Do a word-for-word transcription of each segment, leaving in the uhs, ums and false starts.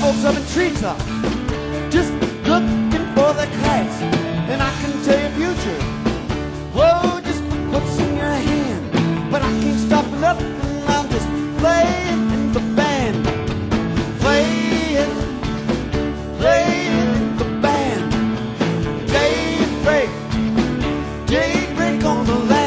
folks up in treetops, just looking for their kites. And I can tell your future, whoa, just what's in your hand. But I can't stop nothing, I'm just playing in the band. Playing, playing in the band. Daybreak, daybreak on the land.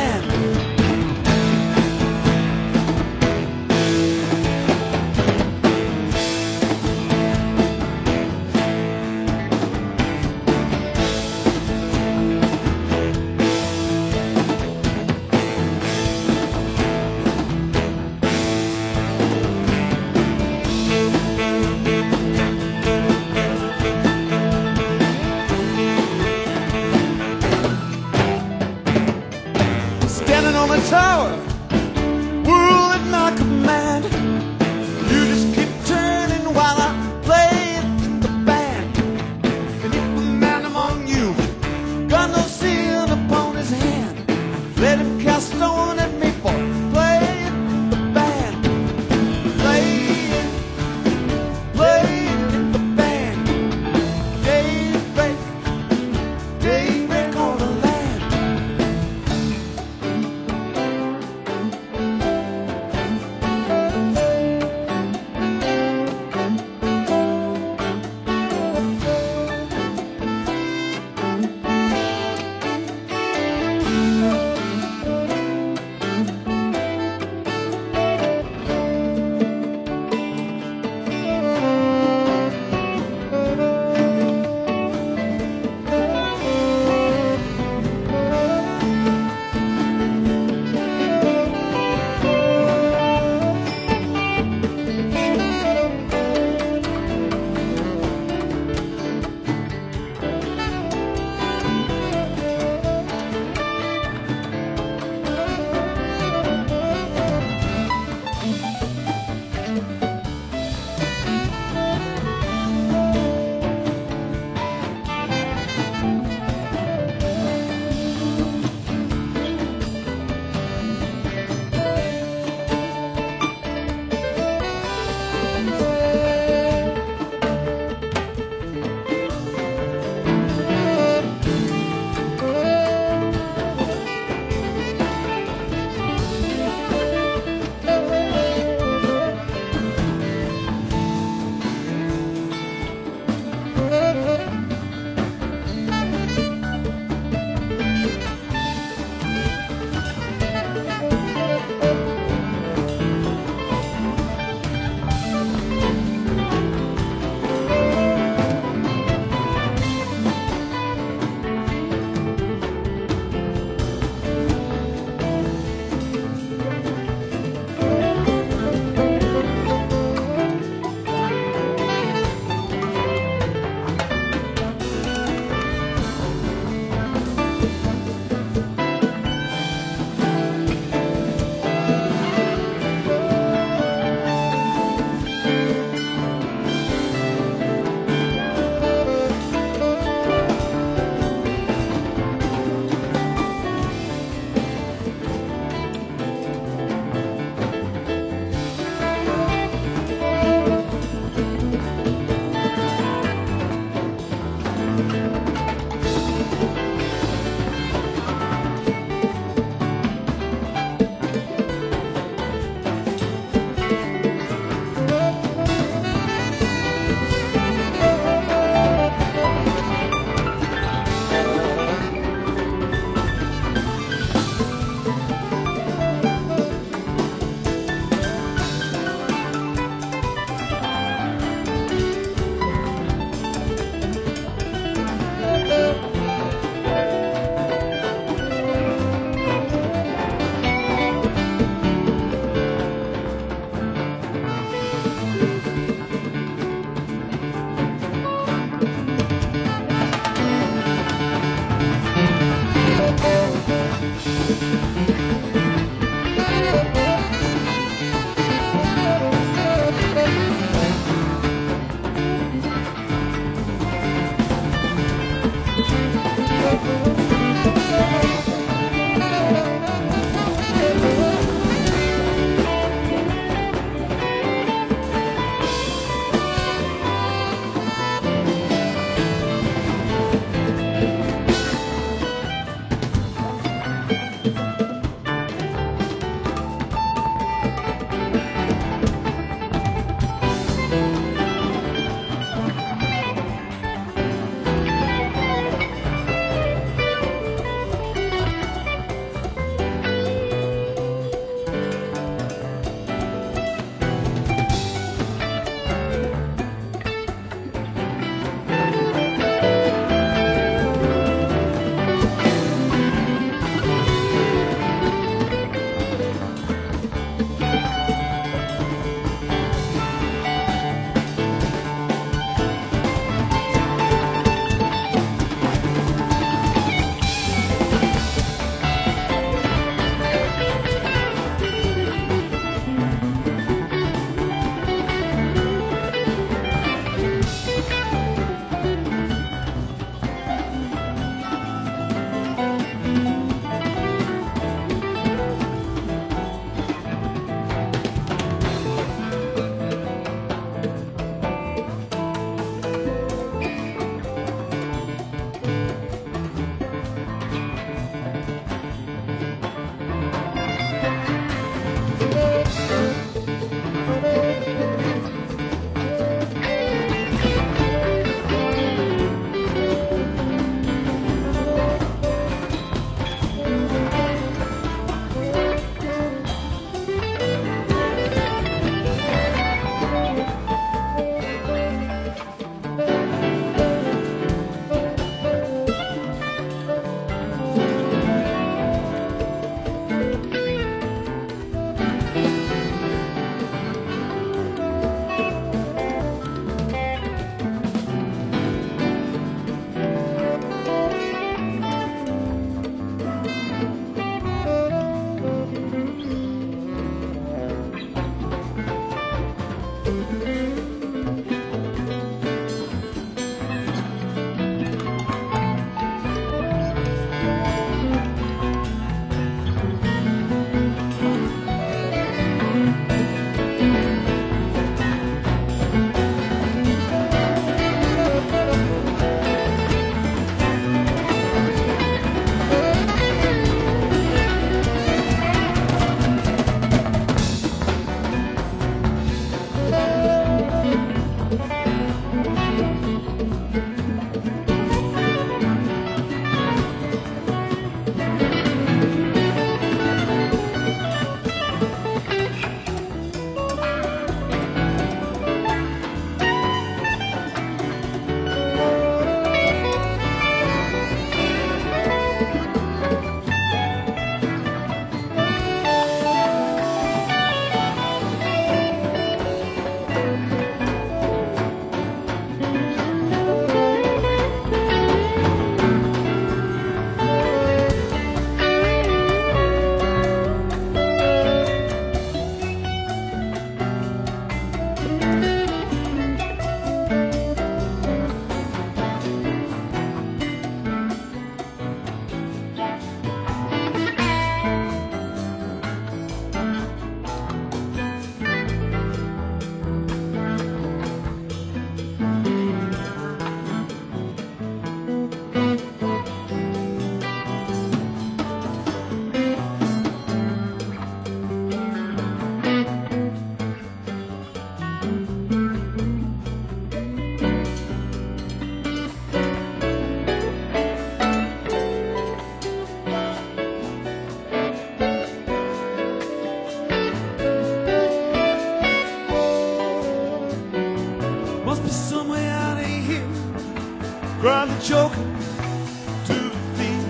Must be some way out of here. Grind the joker to the feet.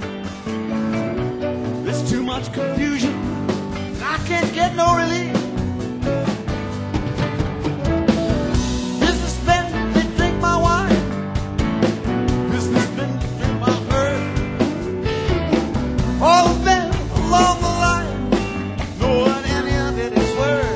There's too much confusion. I can't get no relief. Businessmen, they drink my wine. Businessmen, they drink my herd. All the men along the line know what any of it is worth.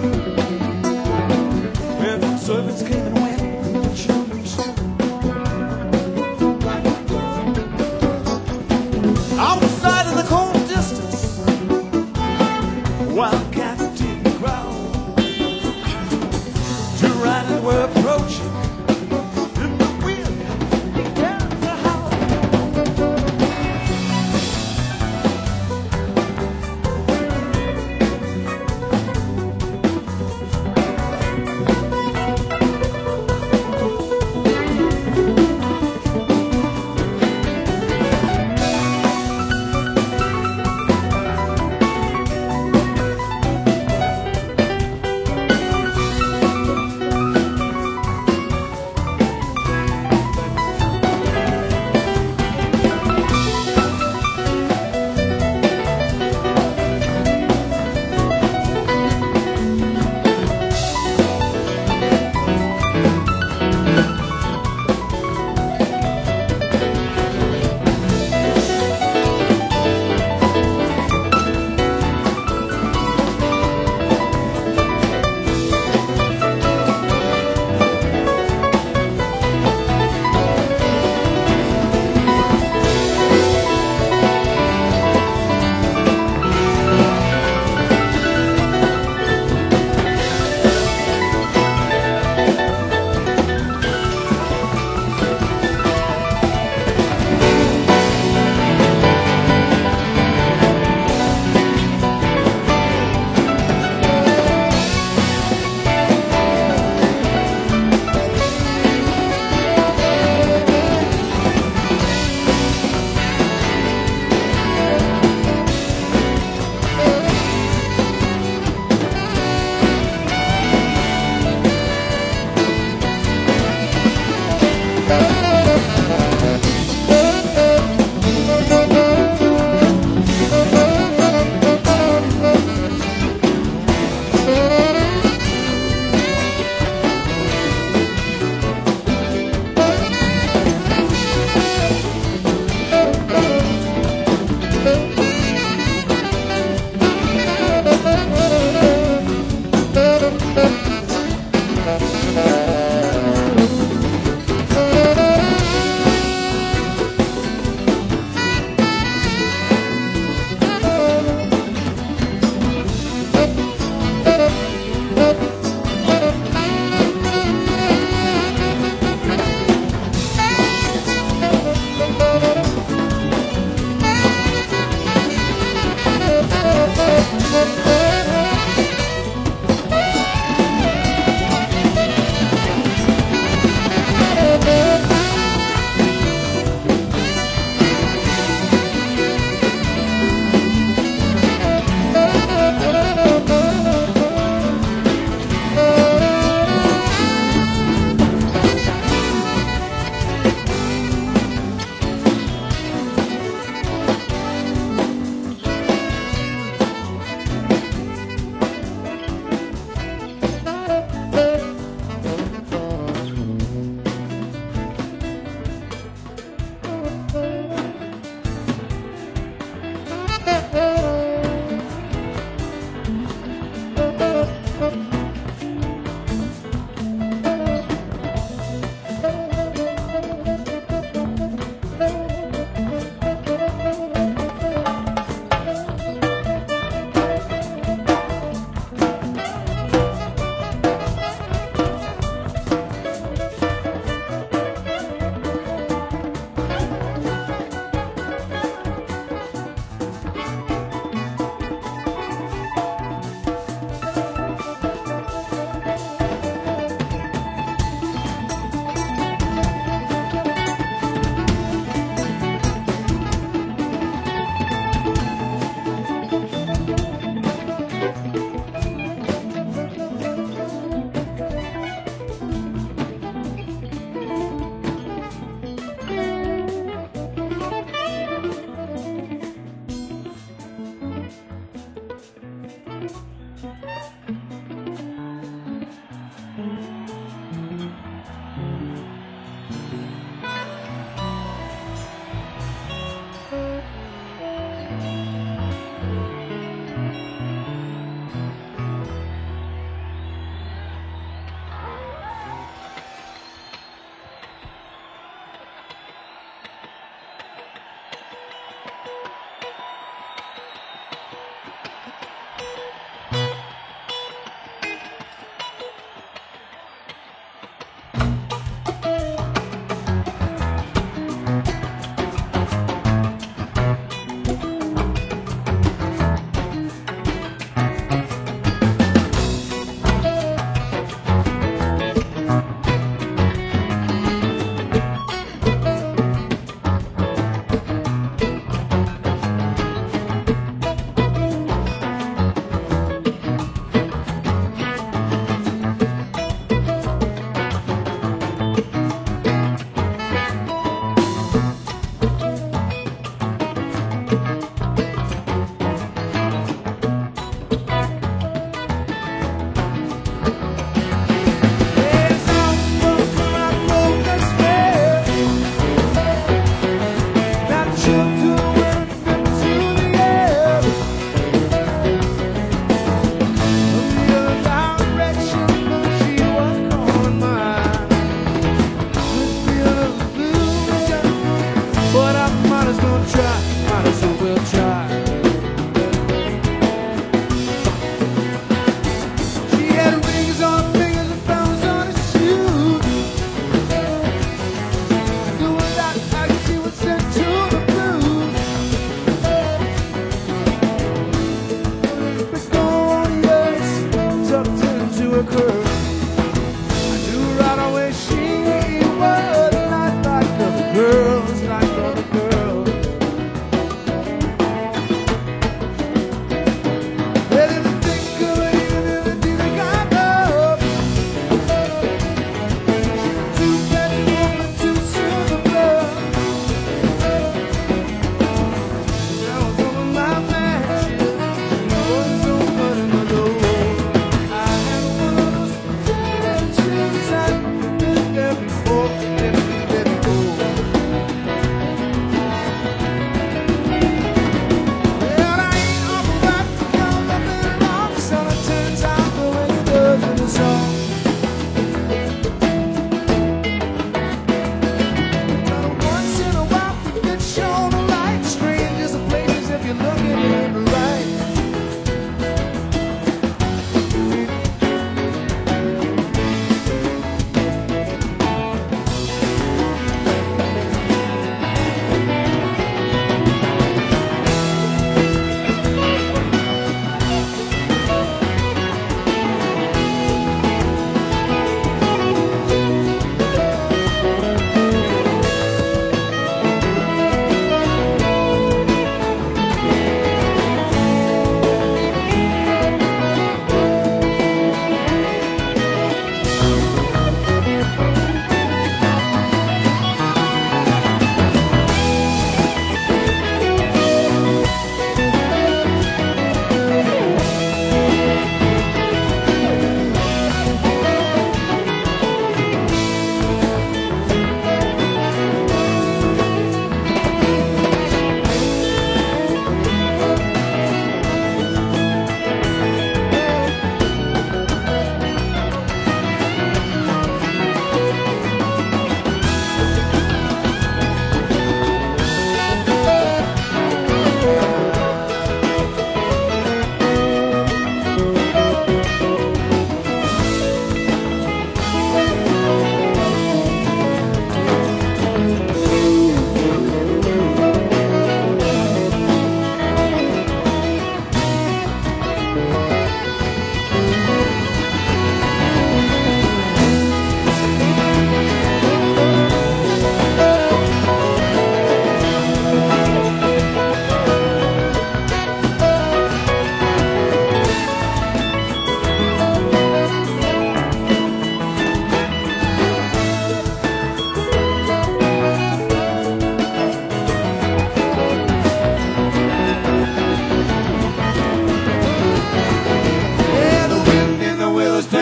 Where the servants came and went, and the children sang. Outside in the cold distance, wildcats did growl. Two riders were approaching.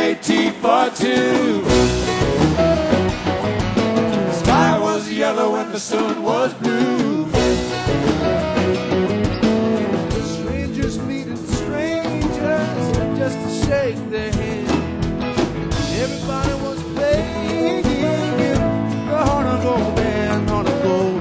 play T for two. The sky was yellow and the sun was blue. Strangers meeting strangers just to shake their hand. Everybody was playing the heart of gold band, heart of gold.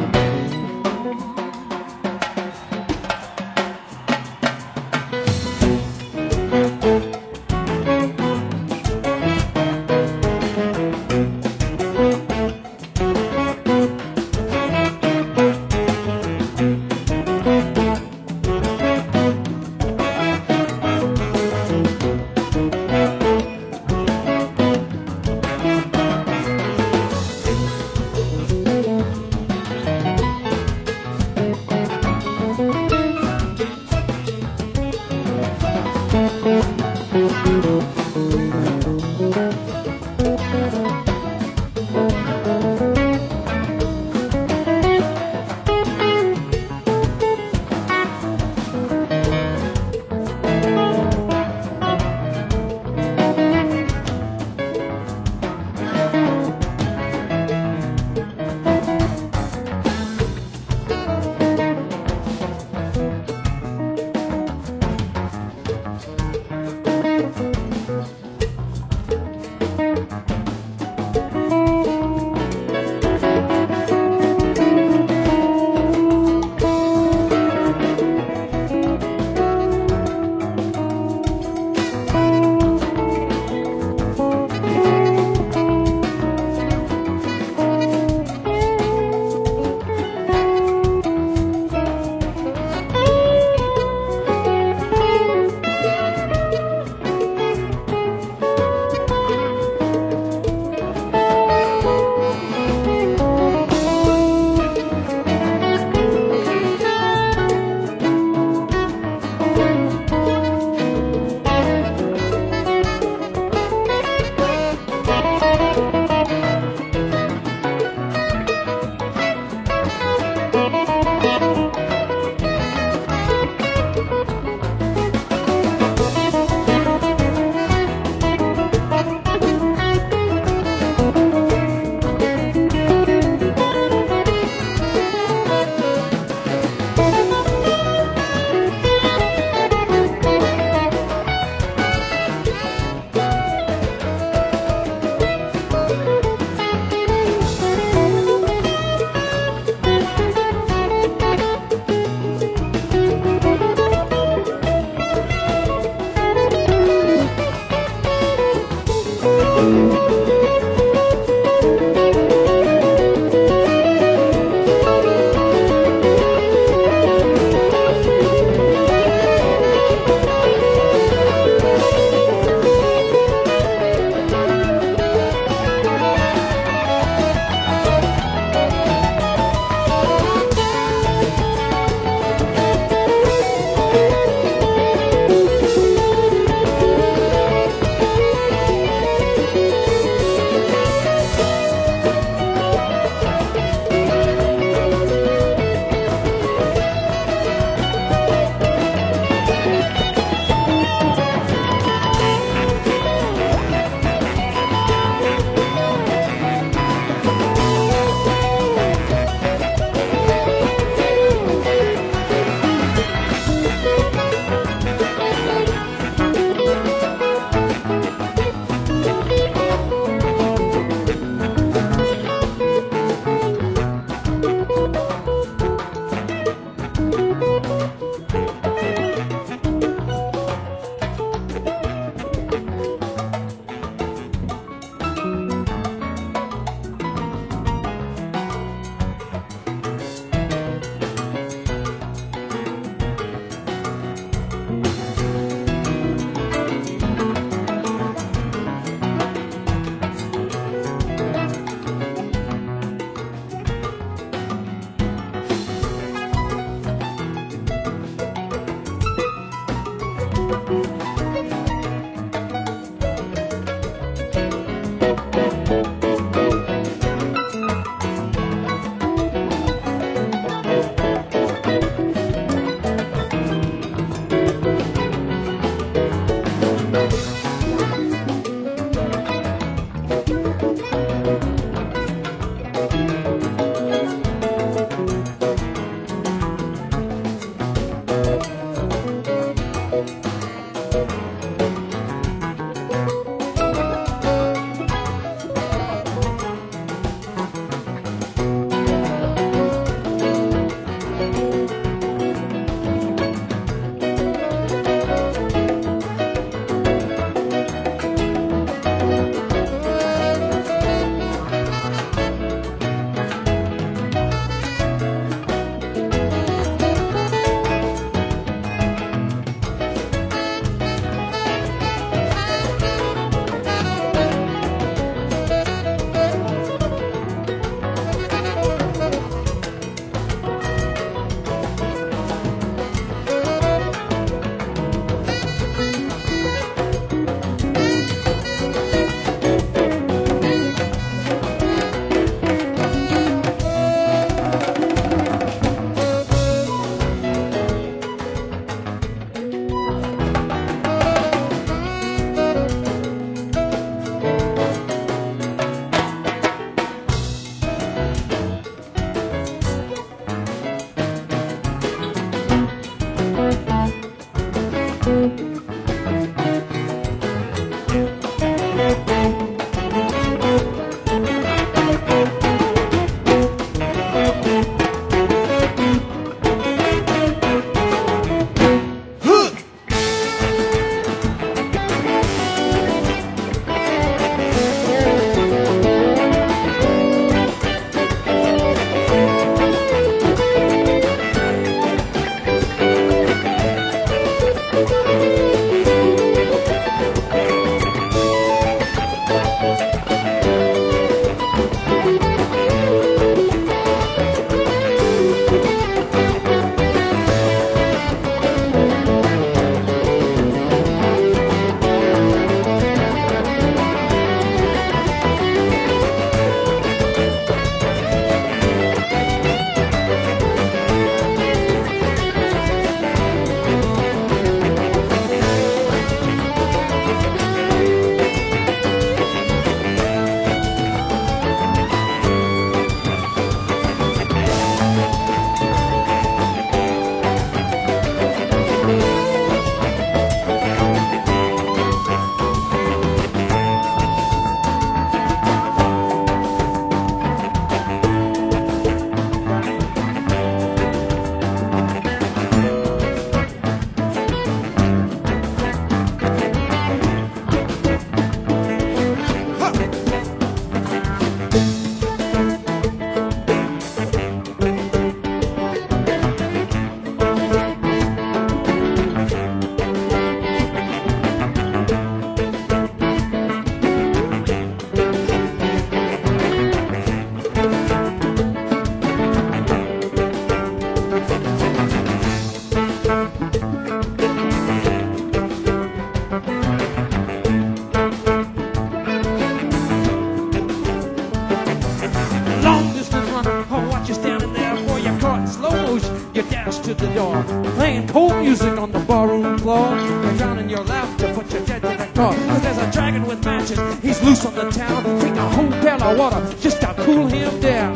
door, playing cold music on the barroom floor. You're drowning your laughter, but you're dead to the core. Cause there's a dragon with matches, he's loose on the town. Take a whole pail of water just to cool him down.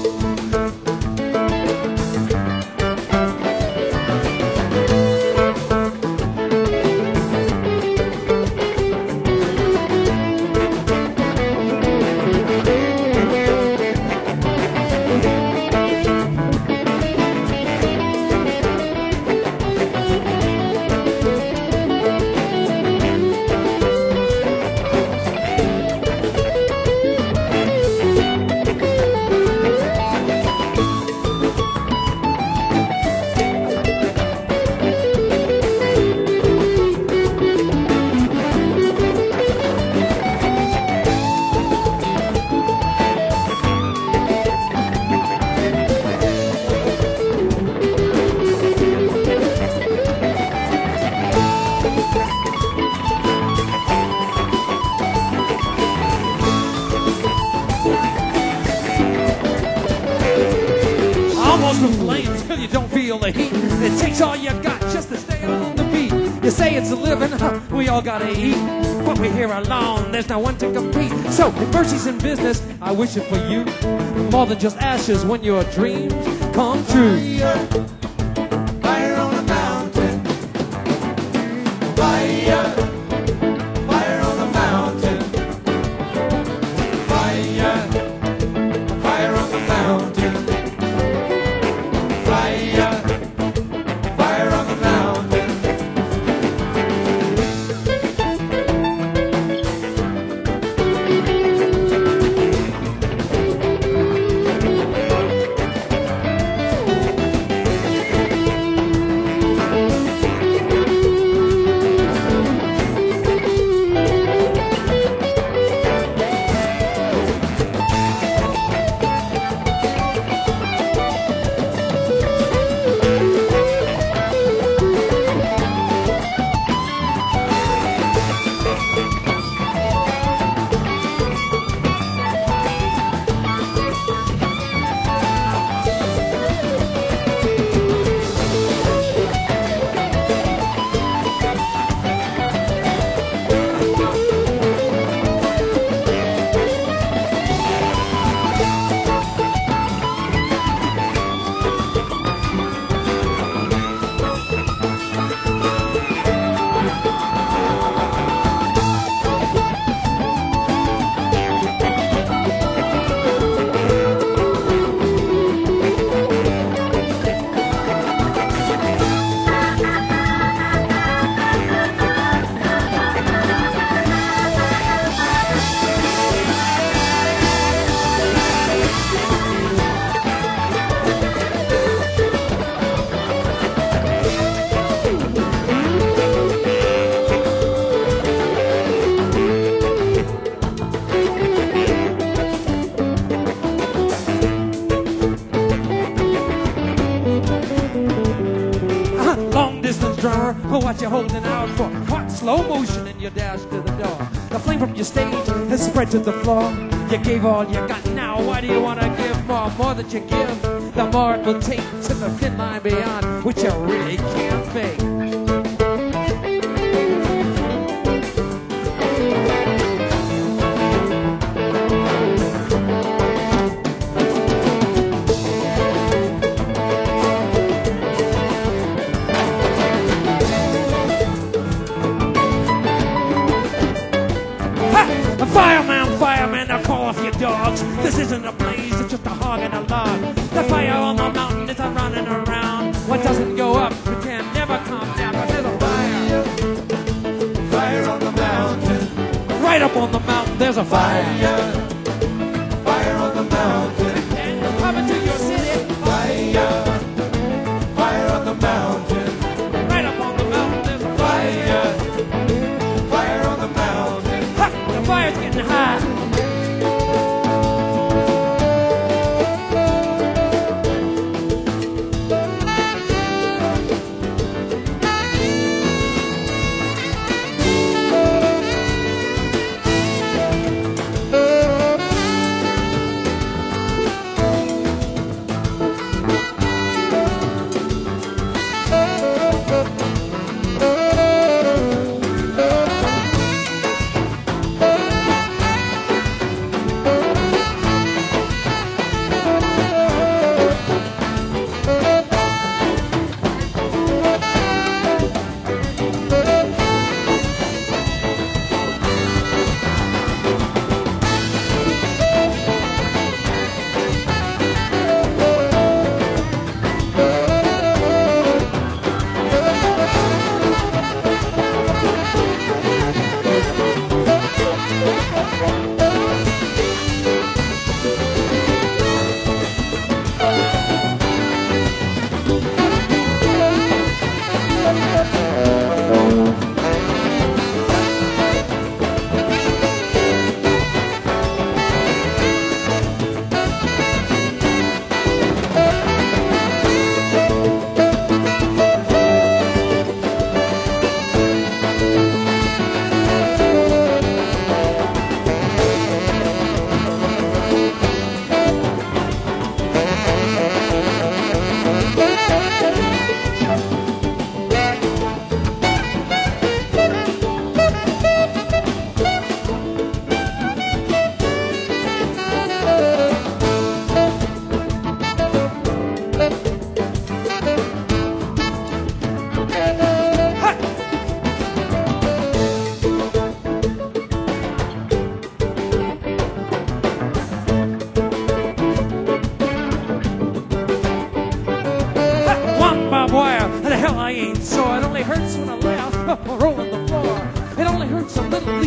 It takes all you got just to stay on the beat. You say it's a living, huh, we all gotta eat, but we're here alone, there's no one to compete. So if Mercy's in business, I wish it for you, more than just ashes when your dreams come true. Fire, fire on the mountain. Fire, fire on the mountain. Fire, fire on the mountain. Fire. What you holding out for? Hot slow motion in your dash to the door. The flame from your stage has spread to the floor. You gave all you got, now why do you want to give more? More that you give, the more it will take to the thin line beyond, which you really can't fake. Fireman, fireman, now call off your dogs. This isn't a blaze, it's just a hog and a log. The fire on the mountain is a running around. What doesn't go up, it can never come down. But there's a fire. Fire on the mountain. Right up on the mountain, there's a fire. Fire, fire on the mountain. And you're coming to your city. Fire, fire on the mountain. Right up on the mountain, there's a fire. Fire on the mountain. Ha! The fire's getting high.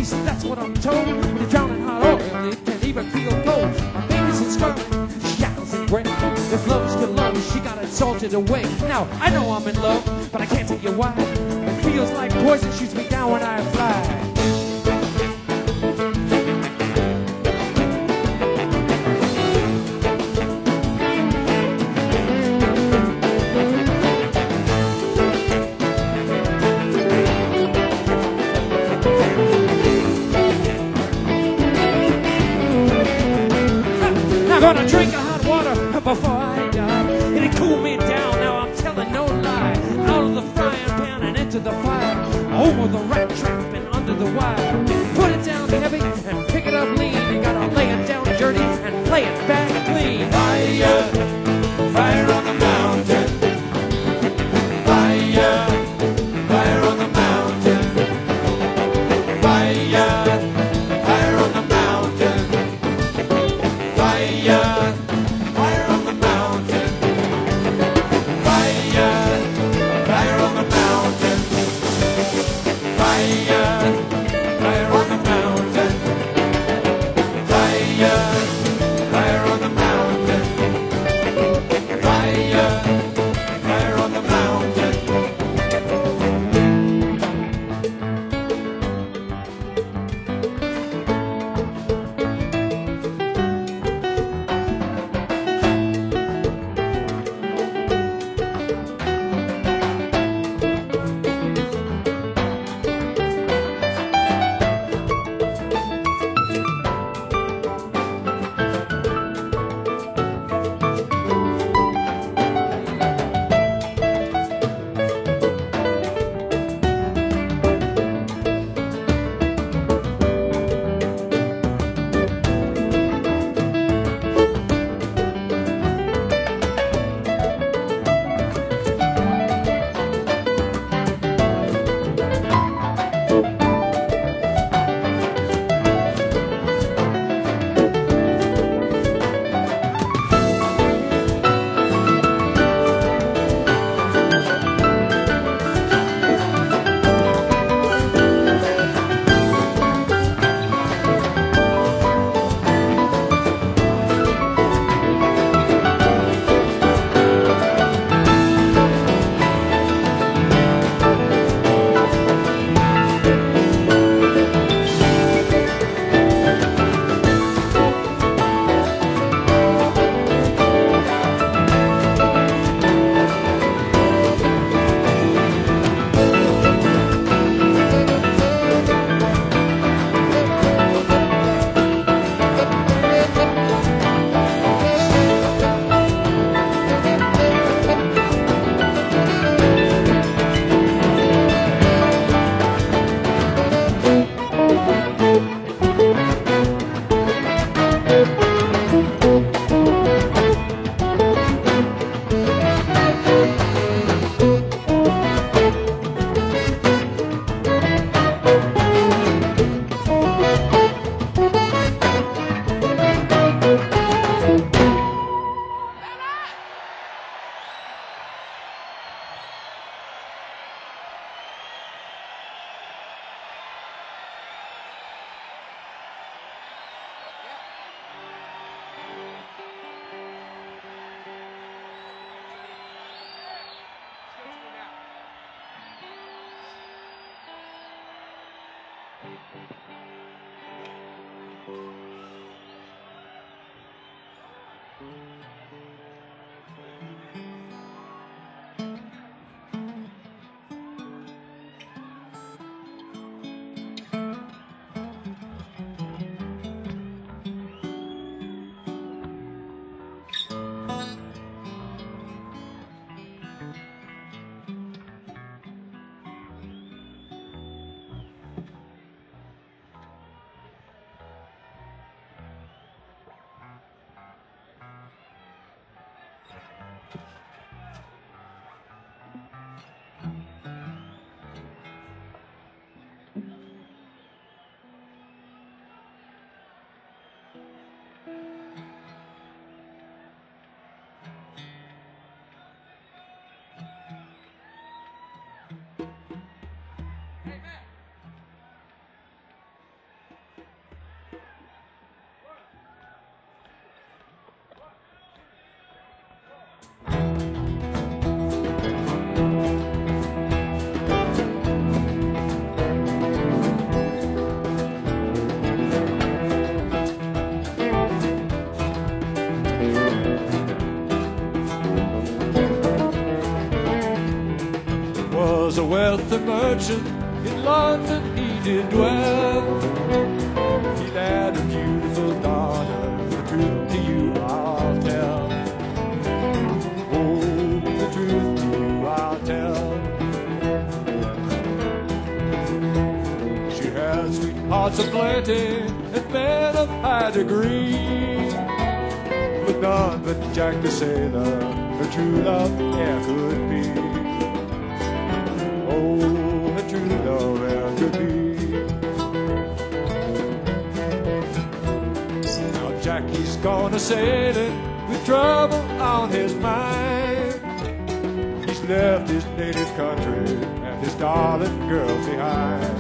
least that's what I'm told. When you drown in hot oil, it can even feel cold. My baby's in scarlet, shackles and gray. If love's to love, she got it salted away. Now, I know I'm in love, but I can't tell you why. It feels like poison shoots me down when I fly. Gonna drink a hot water before I die. It'll cool me down, now I'm telling no lie. Out of the frying pan and into the fire. Over the rat trap and under the wire. Put it down heavy and pick it up lean. You gotta lay it down dirty and lay it back clean. Fire, fire on the mountain. Fire, fire on the mountain. Fire, fire on the mountain. Fire, fire on the mountain. Fire, fire on the mountain. Fire, fire on the mountain. Fire, fire on the mountain. Fire, fire on the mountain. wealthy merchant in London he did dwell. He had a beautiful daughter, the truth to you I'll tell. Oh, the truth to you I'll tell. She had sweethearts aplenty and men of high degree, but none but Jack the Sailor her true love e'er could be. Oh, her true love e'er could be. Now Jackie's gone a-sailing with trouble on his mind. He's left his native country and his darling girl behind.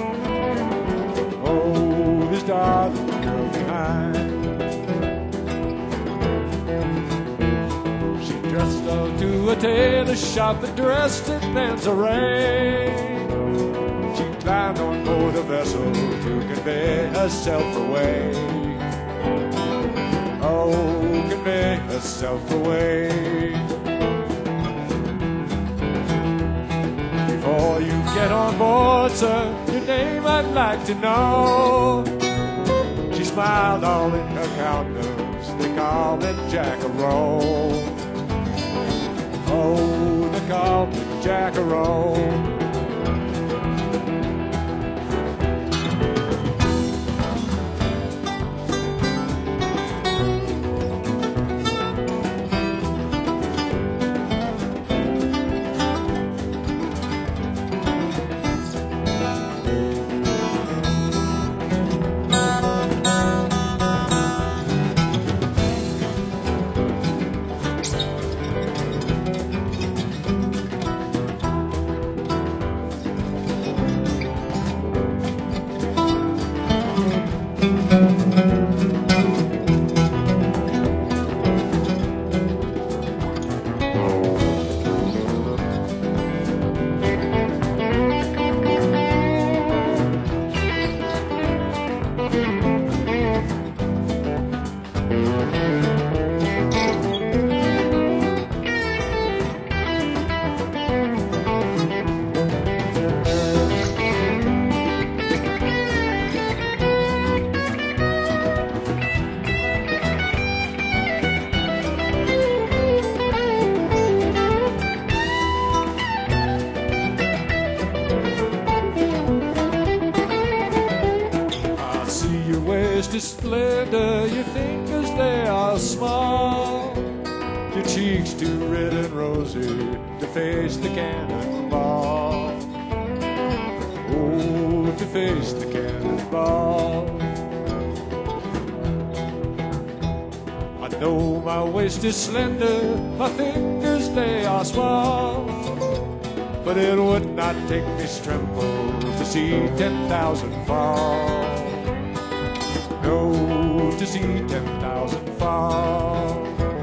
Oh, his darling girl behind. She dressed up to a tailor shop and dressed in men's array. She climbed on board a vessel to convey herself away. Oh, convey herself away. Before you get on board, sir, your name I'd like to know. She smiled all in her countenance, they called me Jack-a-roll. Oh, they called me Jack-a-roll. Splendor, your fingers they are small, your cheeks too red and rosy to face the cannonball. Oh, to face the cannonball. I know my waist is slender, my fingers they are small, but it would not take me tremble to see ten thousand fall. No, to see ten thousand fall.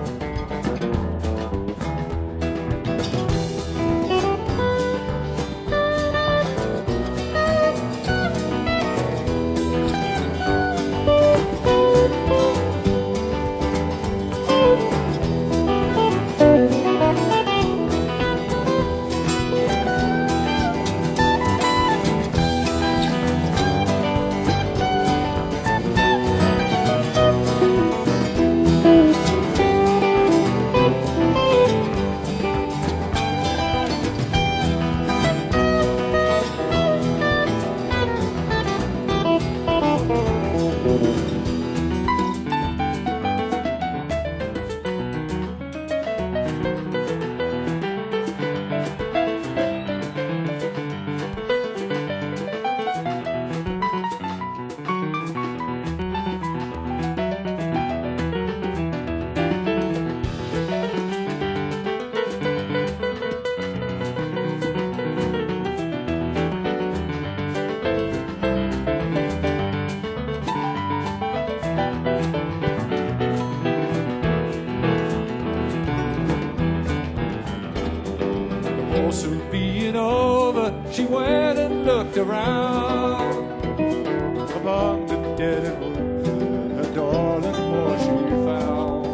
Soon being over, she went and looked around. Among the dead and wounded, her darling boy she found.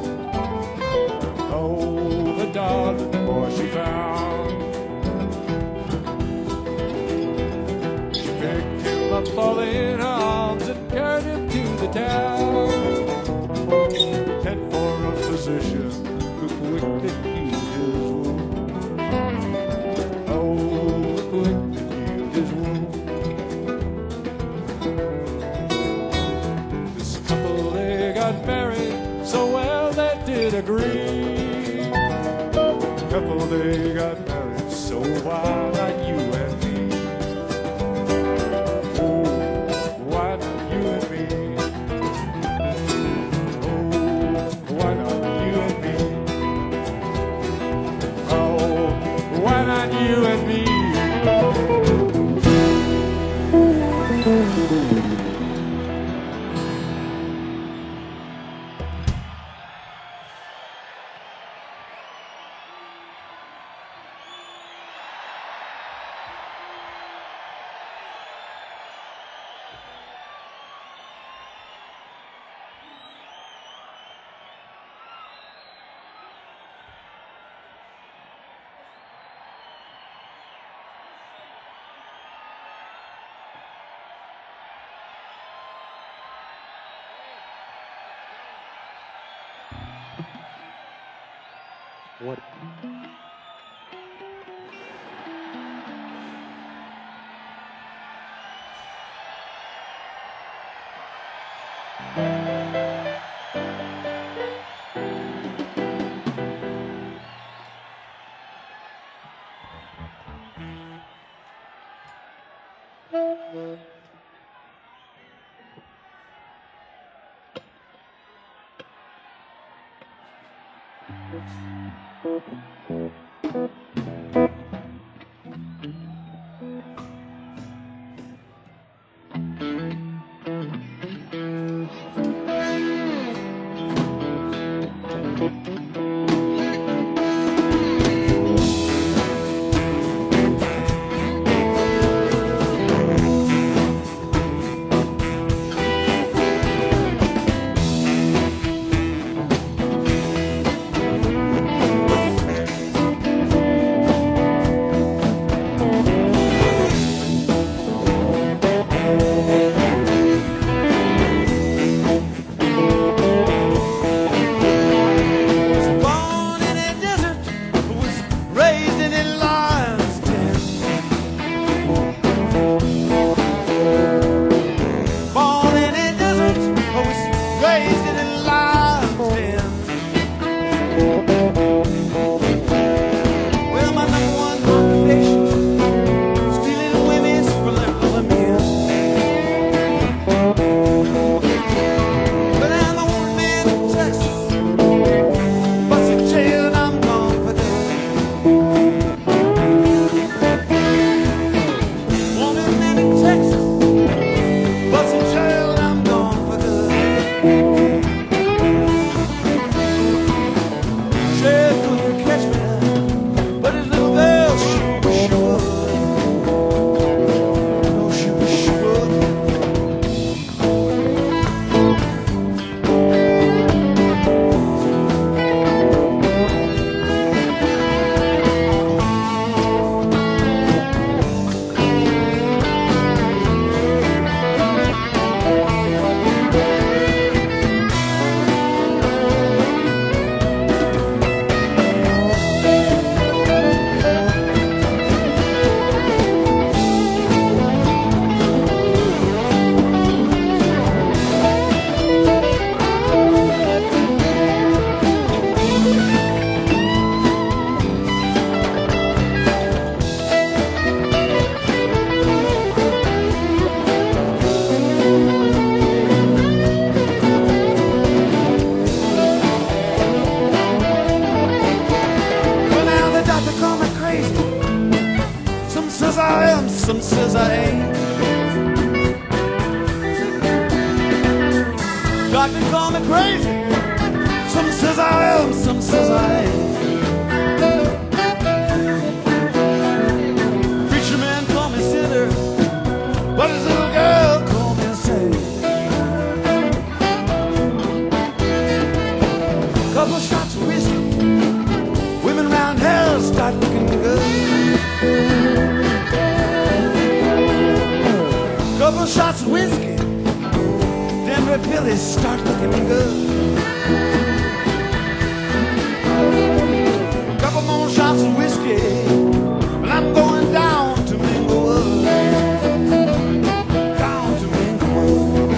Oh, the darling boy she found. town. Head for a physician who quickly healed his wound. Oh, who quickly healed his wound. This couple, they got married so well they did agree. Couple, they got married so why not you and me? Oh, why not you and me? Oh, why not you and me? Oh, why not you and me? What? Some says I ain't. Doctor call me crazy. Some says I am, some says I ain't. Preacher man call me sinner, but his little girl call me saint. Couple shots of whiskey, women round hell start looking good. Couple shots of whiskey, then hungry Billy's start looking good. Couple more shots of whiskey, and I'm going down to Minglewood. Down to Minglewood.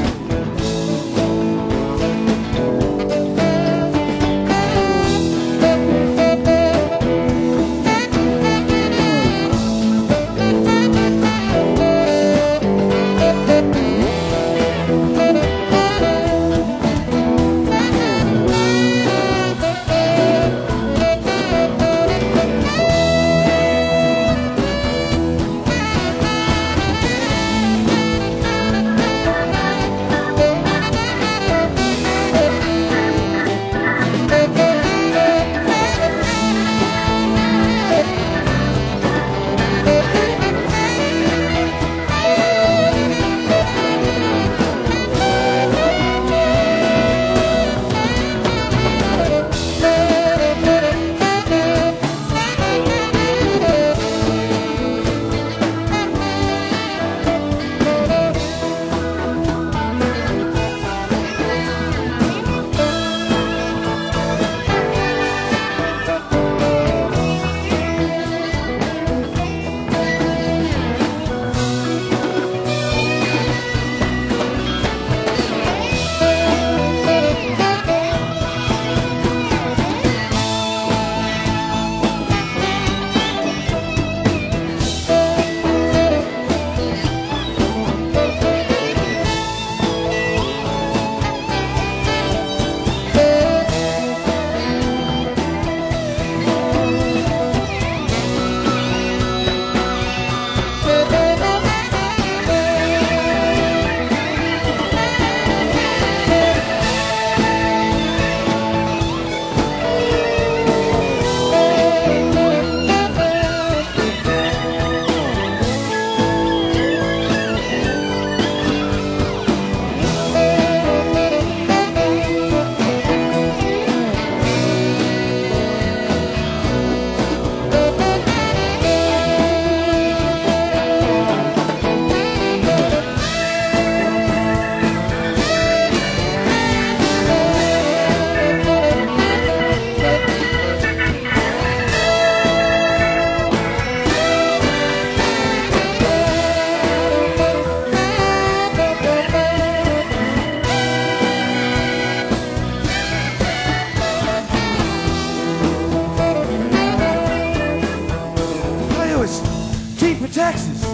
Texas,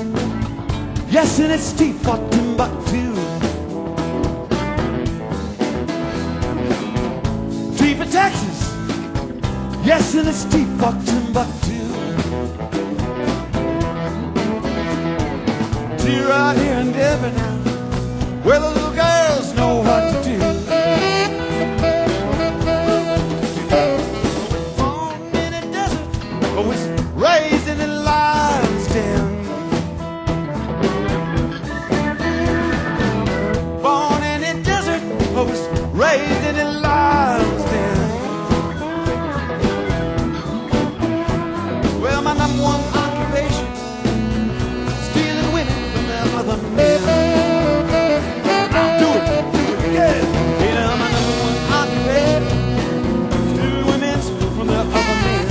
yes, and it's deep for Timbuktu. Deep in Texas, yes, and it's deep for Timbuktu. See right here in Denver now, where the little girls know what to do. Born in a desert, but was raised in a lion's den. Raised in a lion's den. Well, my number one occupation, stealing women from their other men. Now do it, do it again. You know, my number one occupation, stealing women from their other men.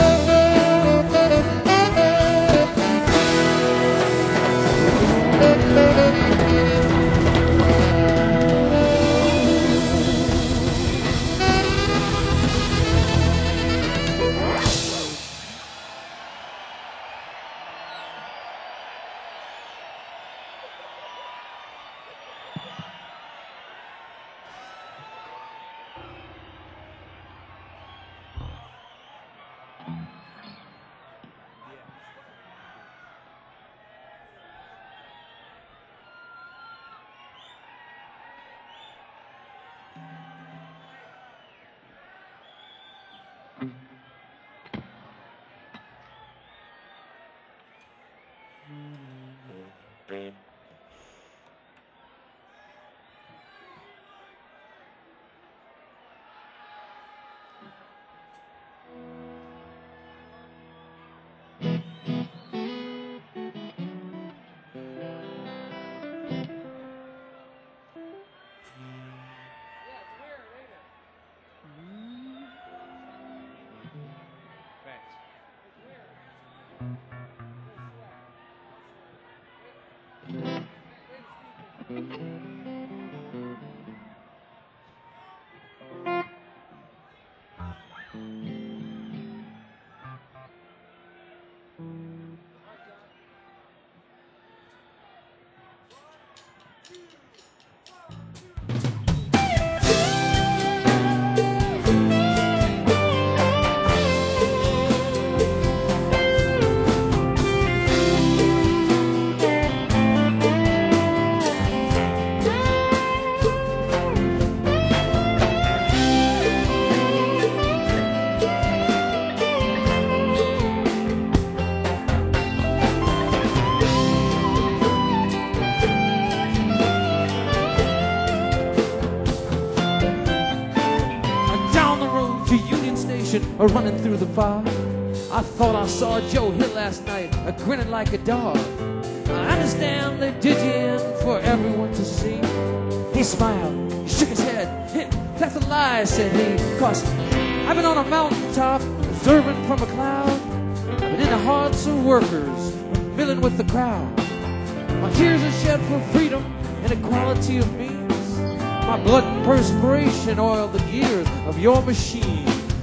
Or running through the fog, I thought I saw Joe Hill last night, a grinning like a dog. I understand they did you in for everyone to see. He smiled, he shook his head. Hey, that's a lie, said he. Cause I've been on a mountaintop, observing from a cloud. I've been in the hearts of workers, milling with the crowd. My tears are shed for freedom and equality of means. My blood and perspiration oil the gears of your machine.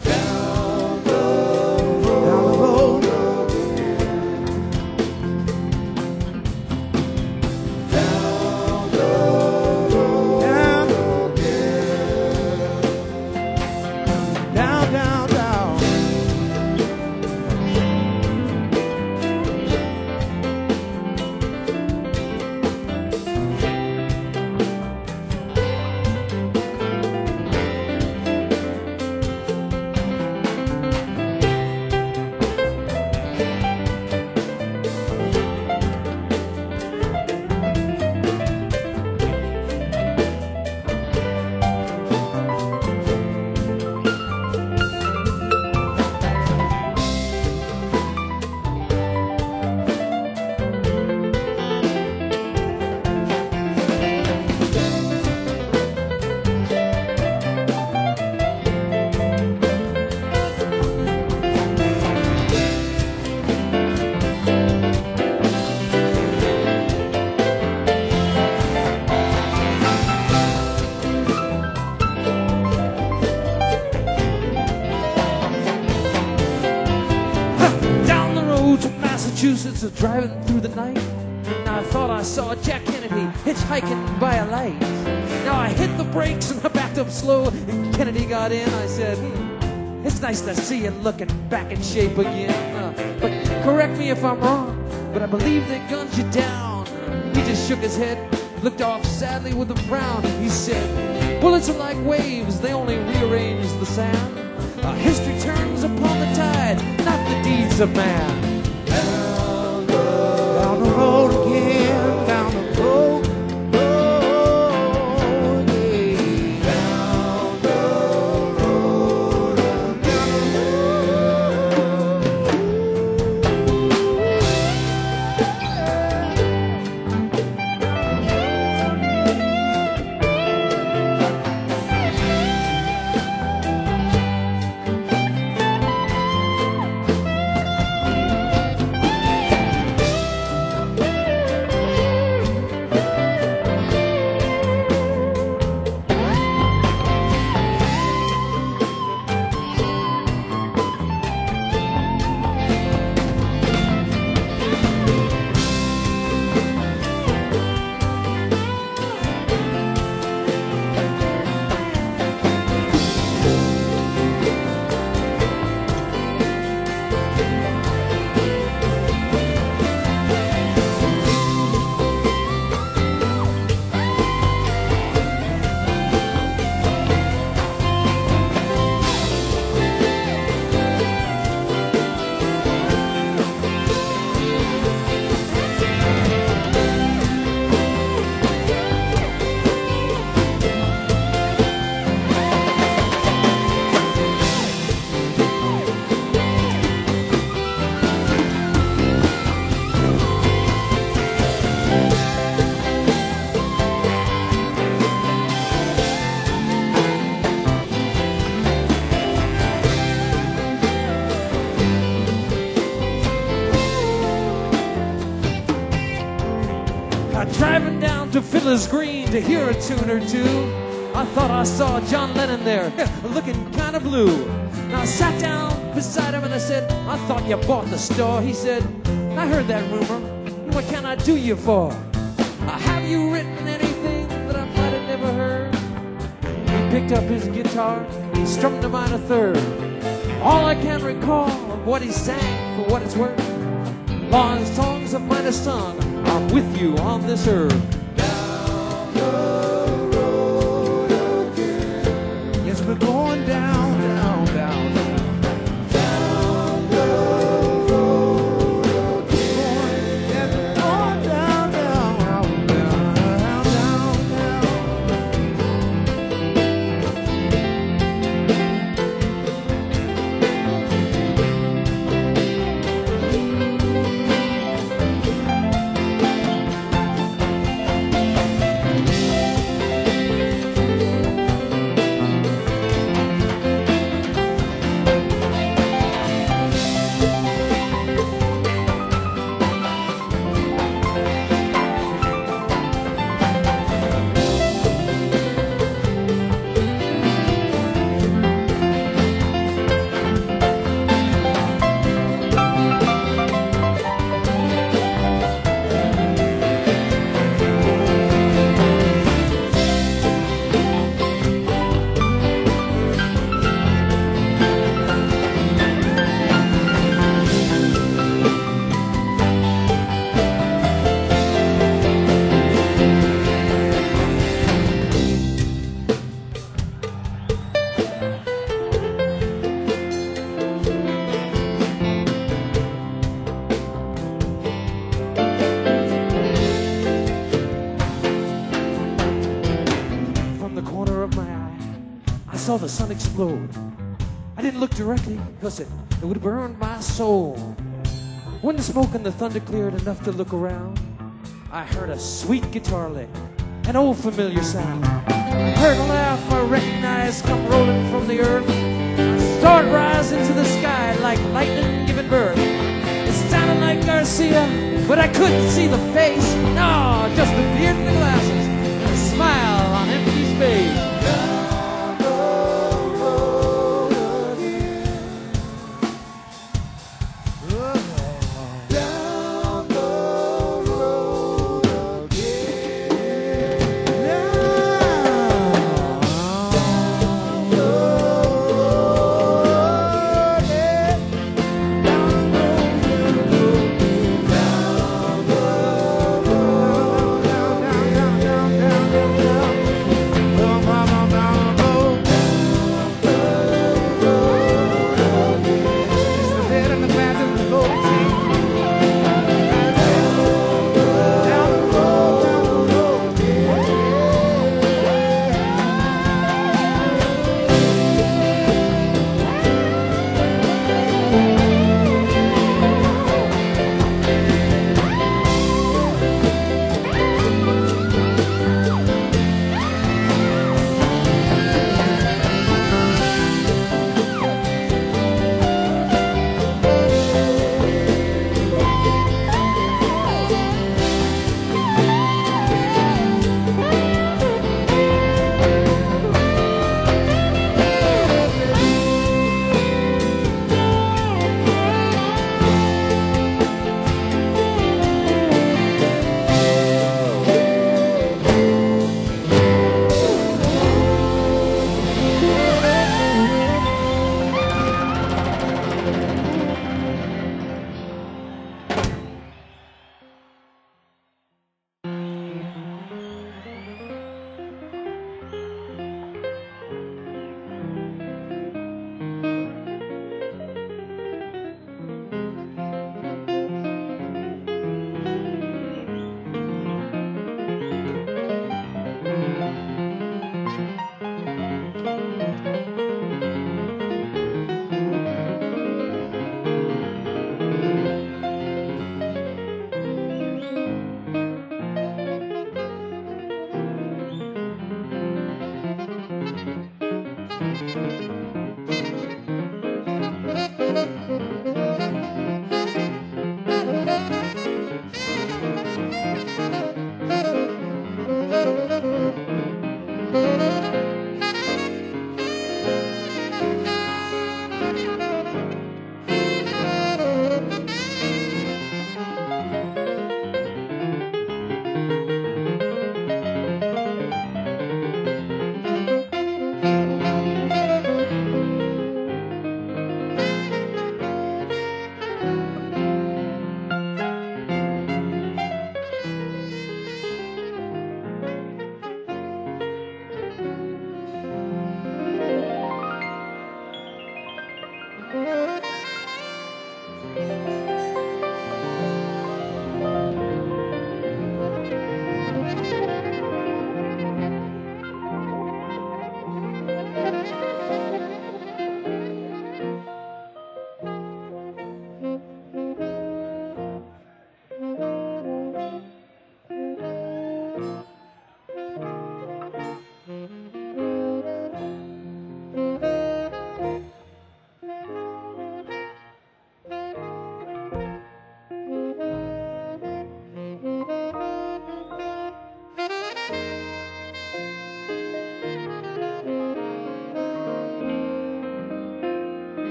Massachusetts was driving through the night. Now I thought I saw Jack Kennedy hitchhiking by a light. Now I hit the brakes and I backed up slow, and Kennedy got in. I said, hmm, it's nice to see you looking back in shape again. Uh, but correct me if I'm wrong, but I believe they gunned you down. He just shook his head, looked off sadly with a frown, and he said, bullets are like waves, they only rearrange the sand. Uh, history turns upon the tide, not the deeds of man. Down the road again, down the road, road, yeah. Down the road again. down to Fiddler's Green to hear a tune or two. I thought I saw John Lennon there, looking kind of blue. Now I sat down beside him and I said, I thought you bought the store. He said, I heard that rumor. What can I do you for? Uh, have you written anything that I might have never heard? He picked up his guitar, he strummed a minor third. All I can recall of what he sang, for what it's worth, long songs of minor sung, I'm with you on this earth. Down the road again. Yes, we're going down, down, down, down. Down the road again. Yes, we're going down, down, down, down, down, down. saw the sun explode. I didn't look directly because it, it would burn my soul. When the smoke and the thunder cleared enough to look around, I heard a sweet guitar lick, an old familiar sound. I heard a laugh I recognized come rolling from the earth. I saw it rise into the sky like lightning giving birth. It sounded like Garcia, but I couldn't see the face. No, just the beard and the glasses and a smile on empty space.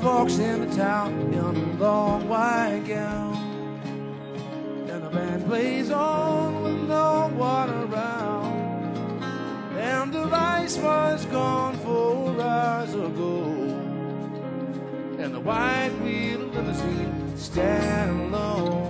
walks into town in a long white gown, and the band plays on with no one around, and the rice was gone four hours ago, and the white wheel limousine stand alone.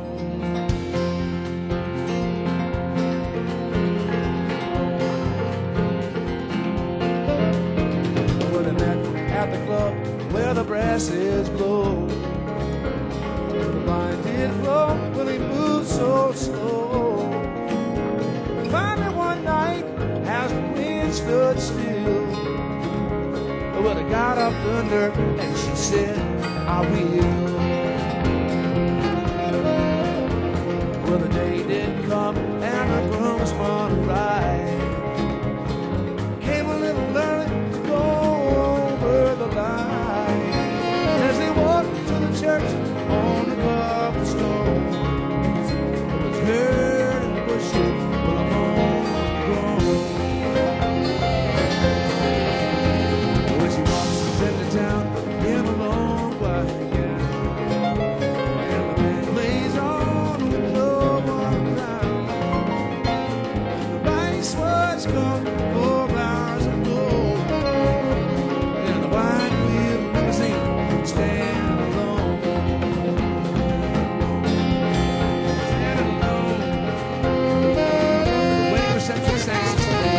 Well, they met at the club where the brasses blow. The line did flow when he moved so slow. Finally one night, as the wind stood still, well, he got up under and she said, I will. Well, the day did come and the groom spun right. Came a little early to go over the line. As they walked to the church on the cobblestones, it was heard and worship with a long groan. When she walks into town in a long white gown, and the band plays on with no one around, the rice was gone four hours ago, and the white wheel limousine stand alone, stand alone. The wedding reception stands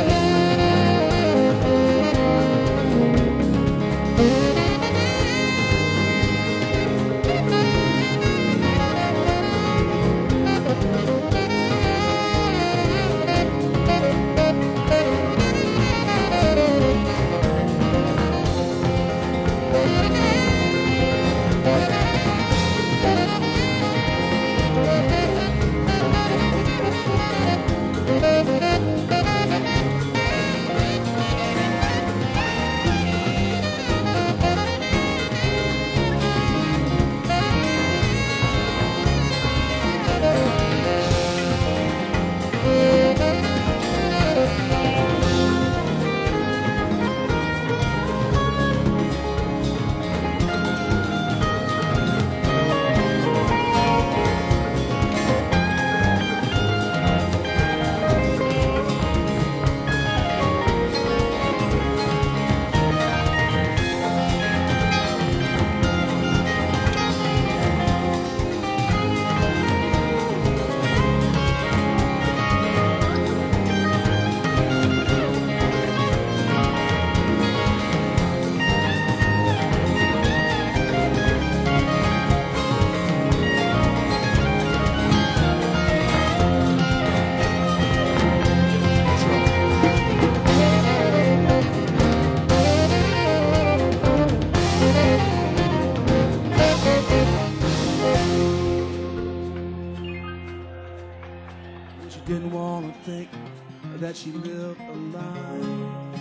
didn't want to think that she lived a lie.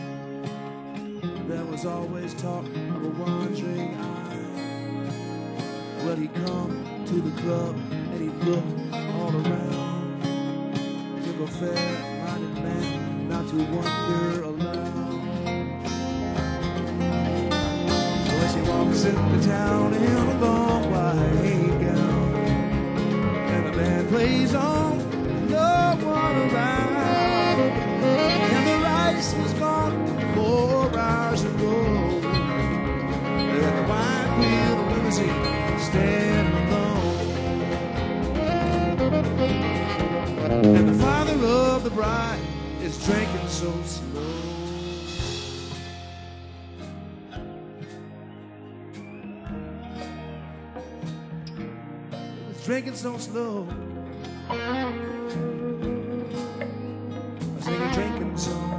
There was always talk of a wandering eye. Well, he'd come to the club and he'd look all around. Took a fair-minded man not to wander aloud. So as she walks into town in a long white gown, and the band plays on, no one around, and the rice was gone four hours ago, and the white wheel limousine standing alone, and the father of the bride is drinking so slow. He's drinking so slow. Singing drinking songs.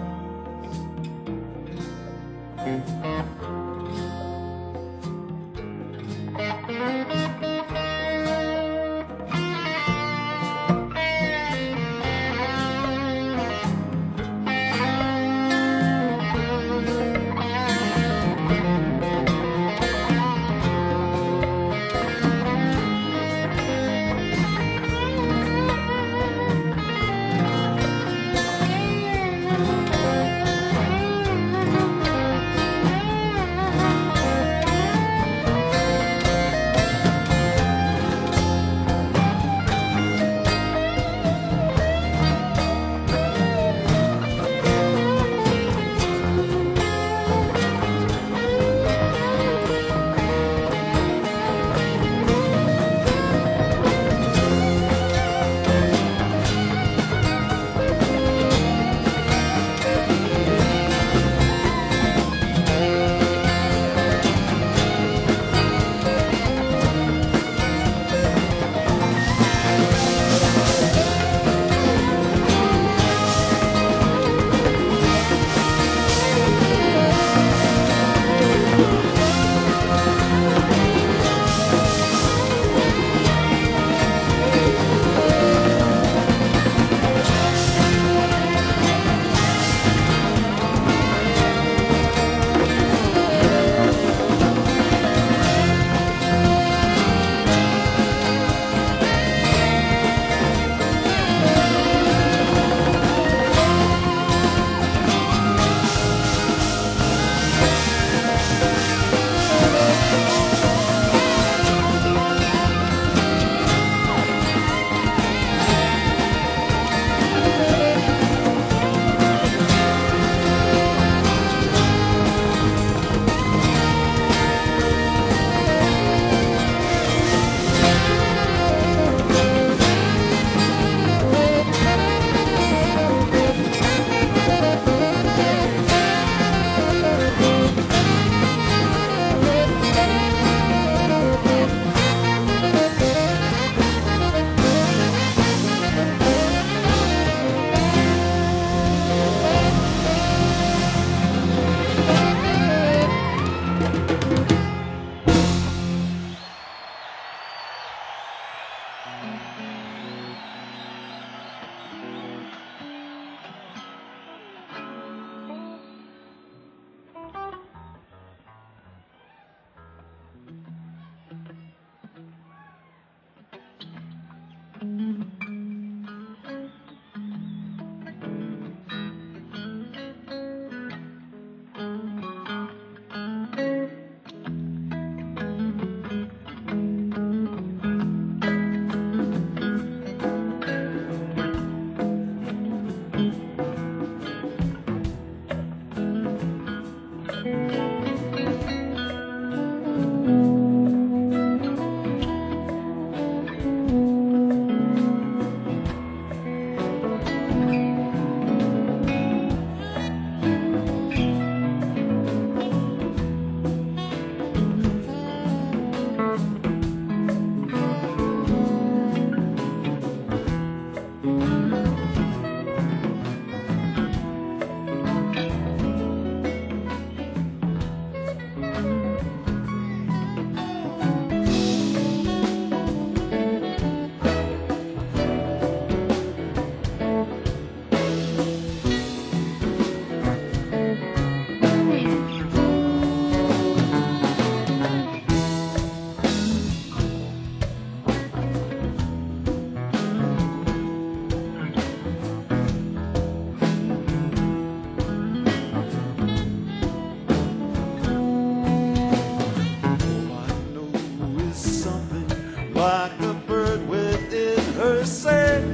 like a bird within her sail.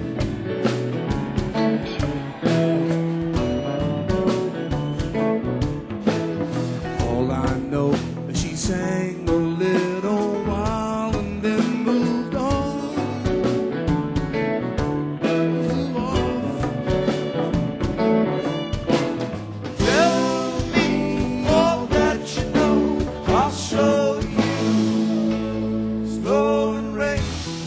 All I know is she sang a little while and then moved on. Flew off. Tell me all that you know, I'll show you slow and rain.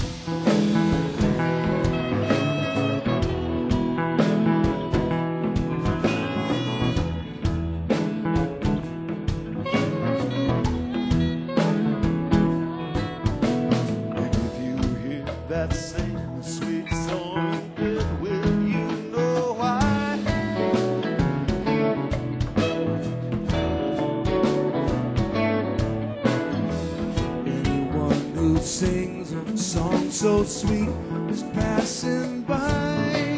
If you hear that same sweet song, then will you know why? Anyone who sings a song so sweet is passing by.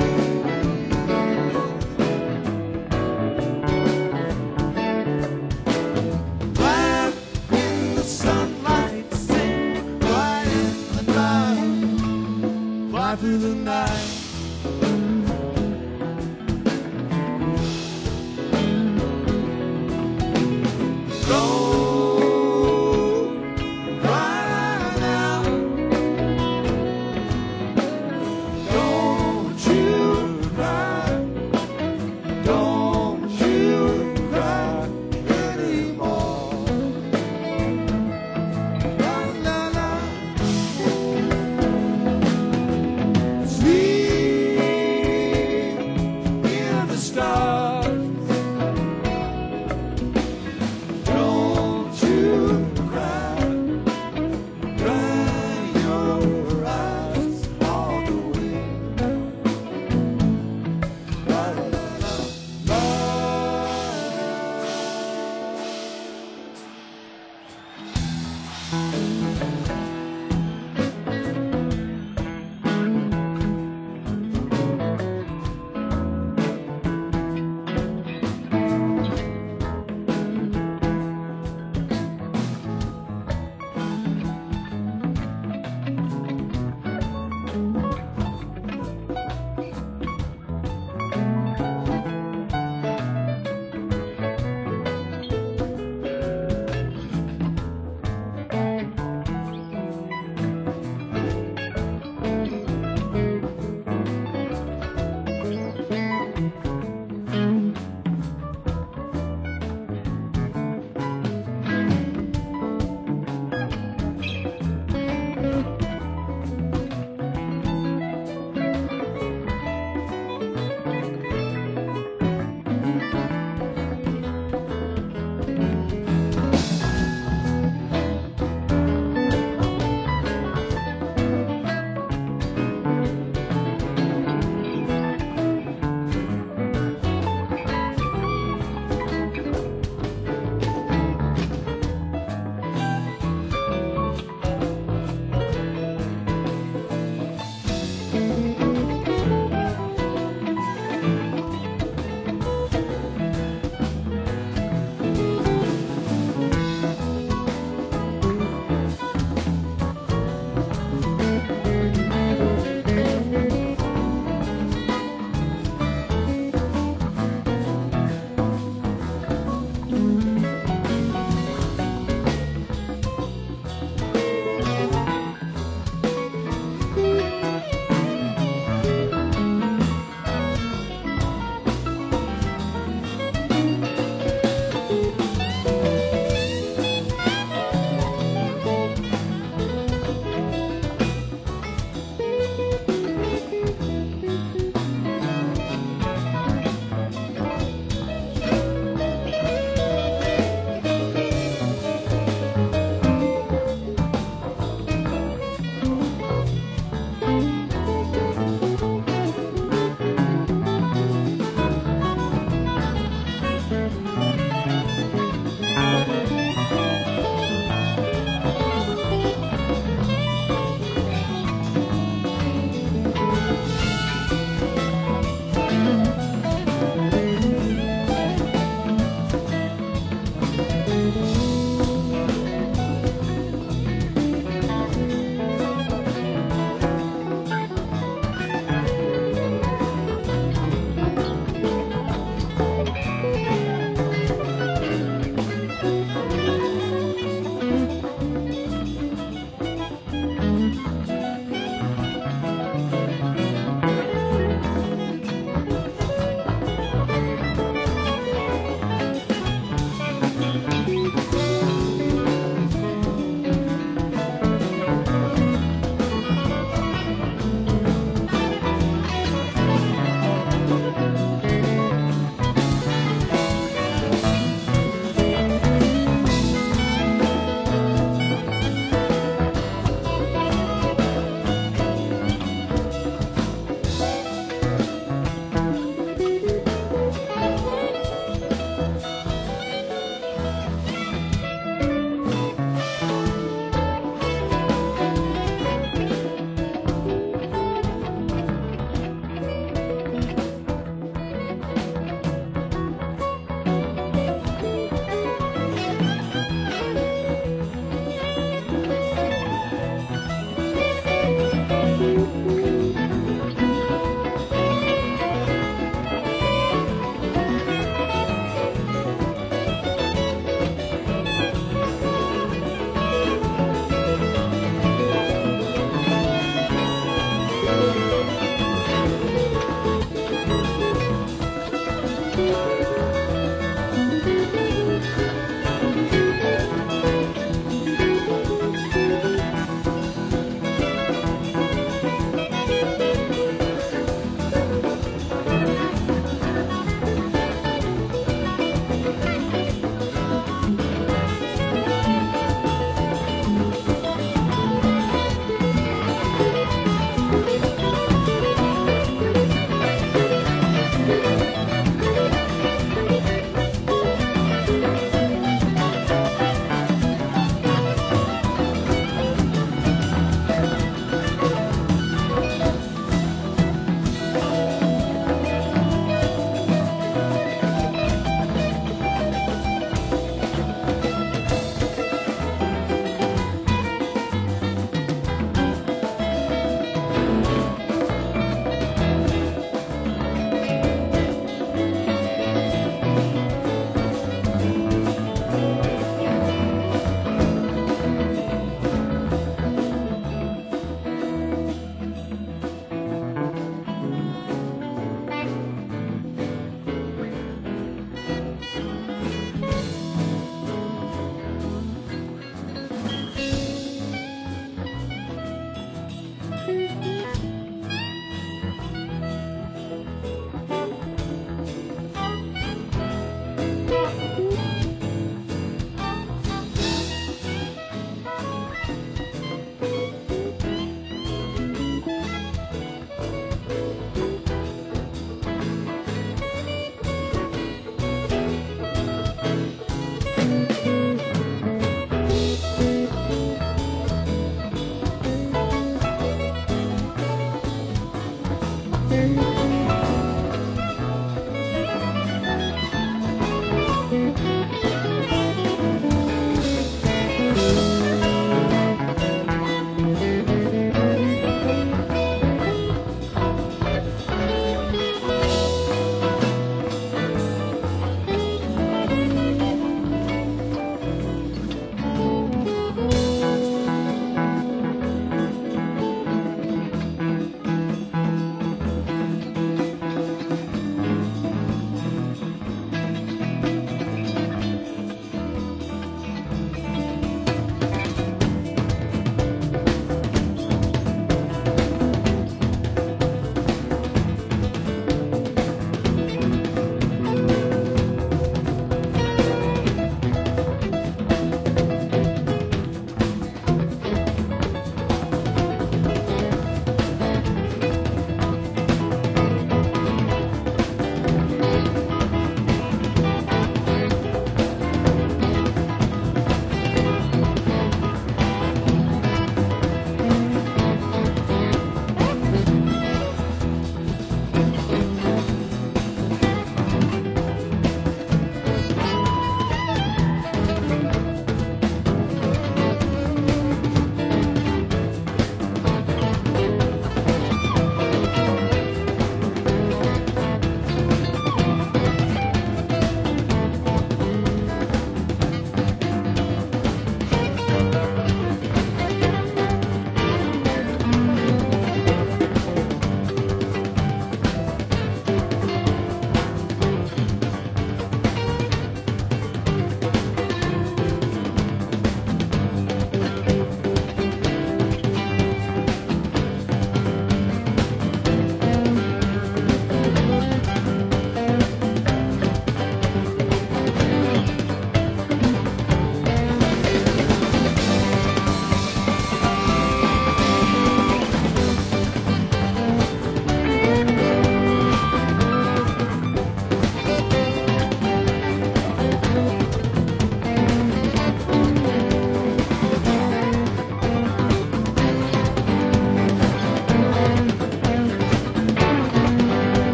Laugh in the sunlight, sing right in the dark, fly through the night. Don't cry now. Don't you cry. Don't you cry anymore. La la la. Sweet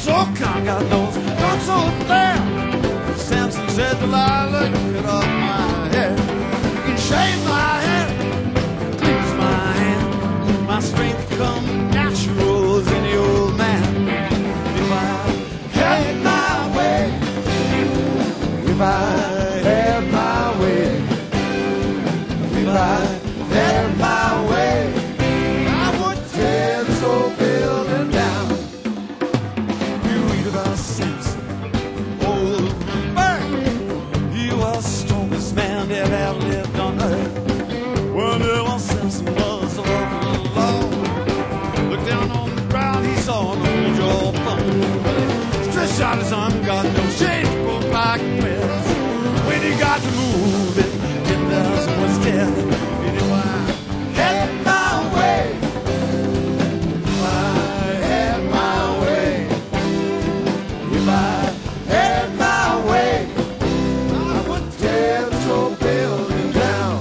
so kind, God knows, not so fair. Samson said, Delilah, you cut off my hair. You can shave my hair, cleanse my hand. My strength come natural as any old man. If I had my way, if I had my way, if I had my way, I would tear this old building down. You read about Samson, old bird. He was the strongest man that ever lived on earth. Wonder what Samson was a walking along. Looked down on the ground, he saw an old jawbone. Stretched out his arm, got no shade, broke like a press. When he got to moving, ten thousand was dead. And if I had my way, if I had my way, if I had my way, I would tear this whole building down.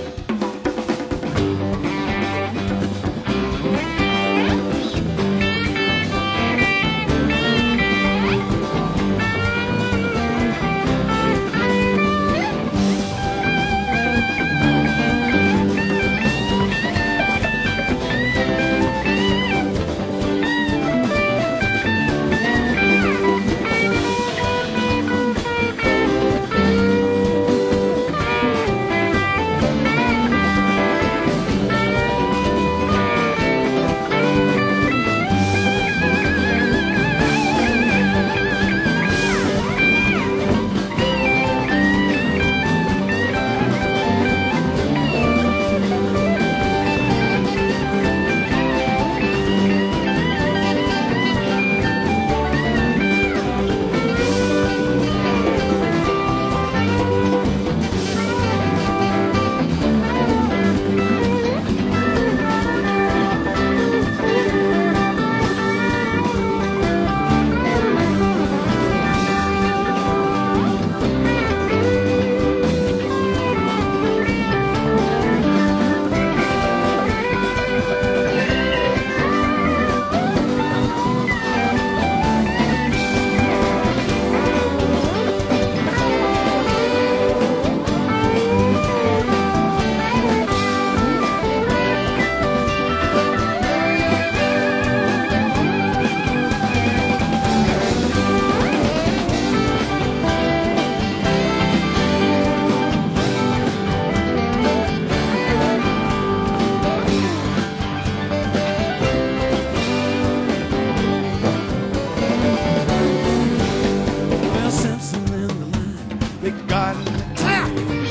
Well, Samson in the line, they got an attack.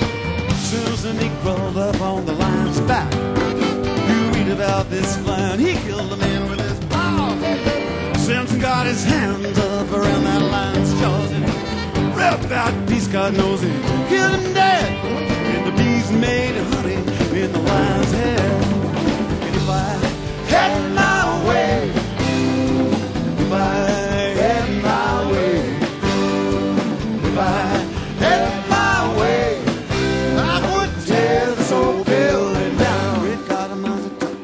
Susan, he crawled up on the lion's back. You read about this lion, he killed a man with his paw. Samson got his hands up around that lion's jaws and he ripped that beast, God knows he killed him dead. And the beast made honey in the lion's head. And if I had my way, if I had my way, if I had my way, I would tear this old building down. It got a mountain top.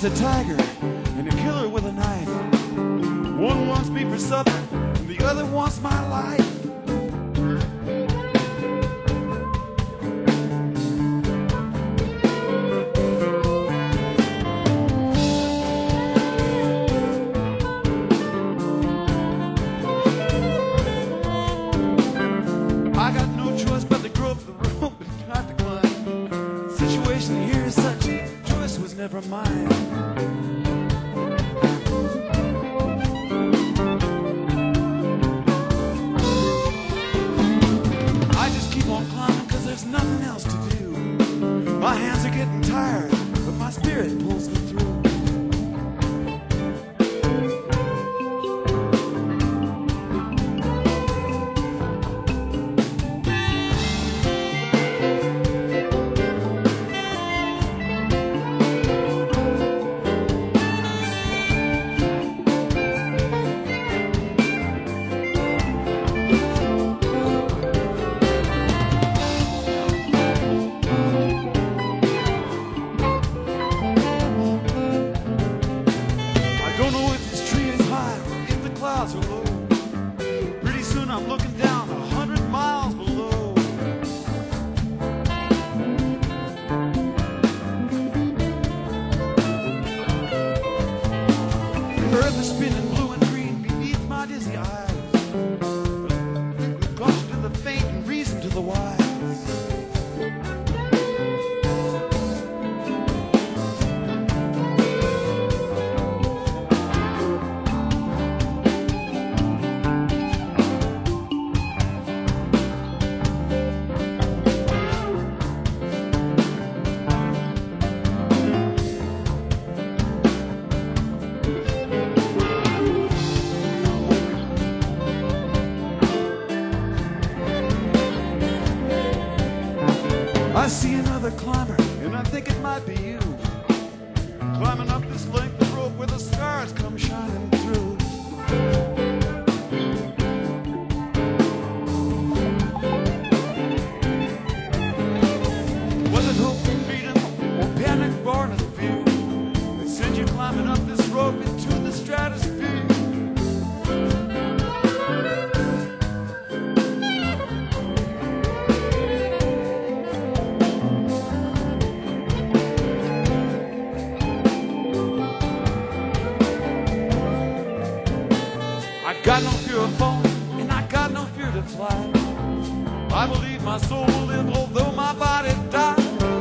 a tiger and a killer with a knife. One wants me for supper, and the other wants my life. I got no choice but to grow up the rope and try to climb. The situation here is such, choice was never mine. I just keep on climbing cause there's nothing else to do. My hands are getting tired, but my spirit pulls me through. Clouds are low. Pretty soon I'm looking down a hundred miles below. The earth is spinning blue and green beneath my dizzy eyes. With caution to the faint and reason to the wise. I see another climber, and I think it might be you. Climbing up this length of rope where the stars come shining through. Was it hope for freedom or panic born of fear that sent you climbing up this rope into the stratosphere? I got no fear of falling, and I got no fear to fly. I believe my soul will live, although my body dies.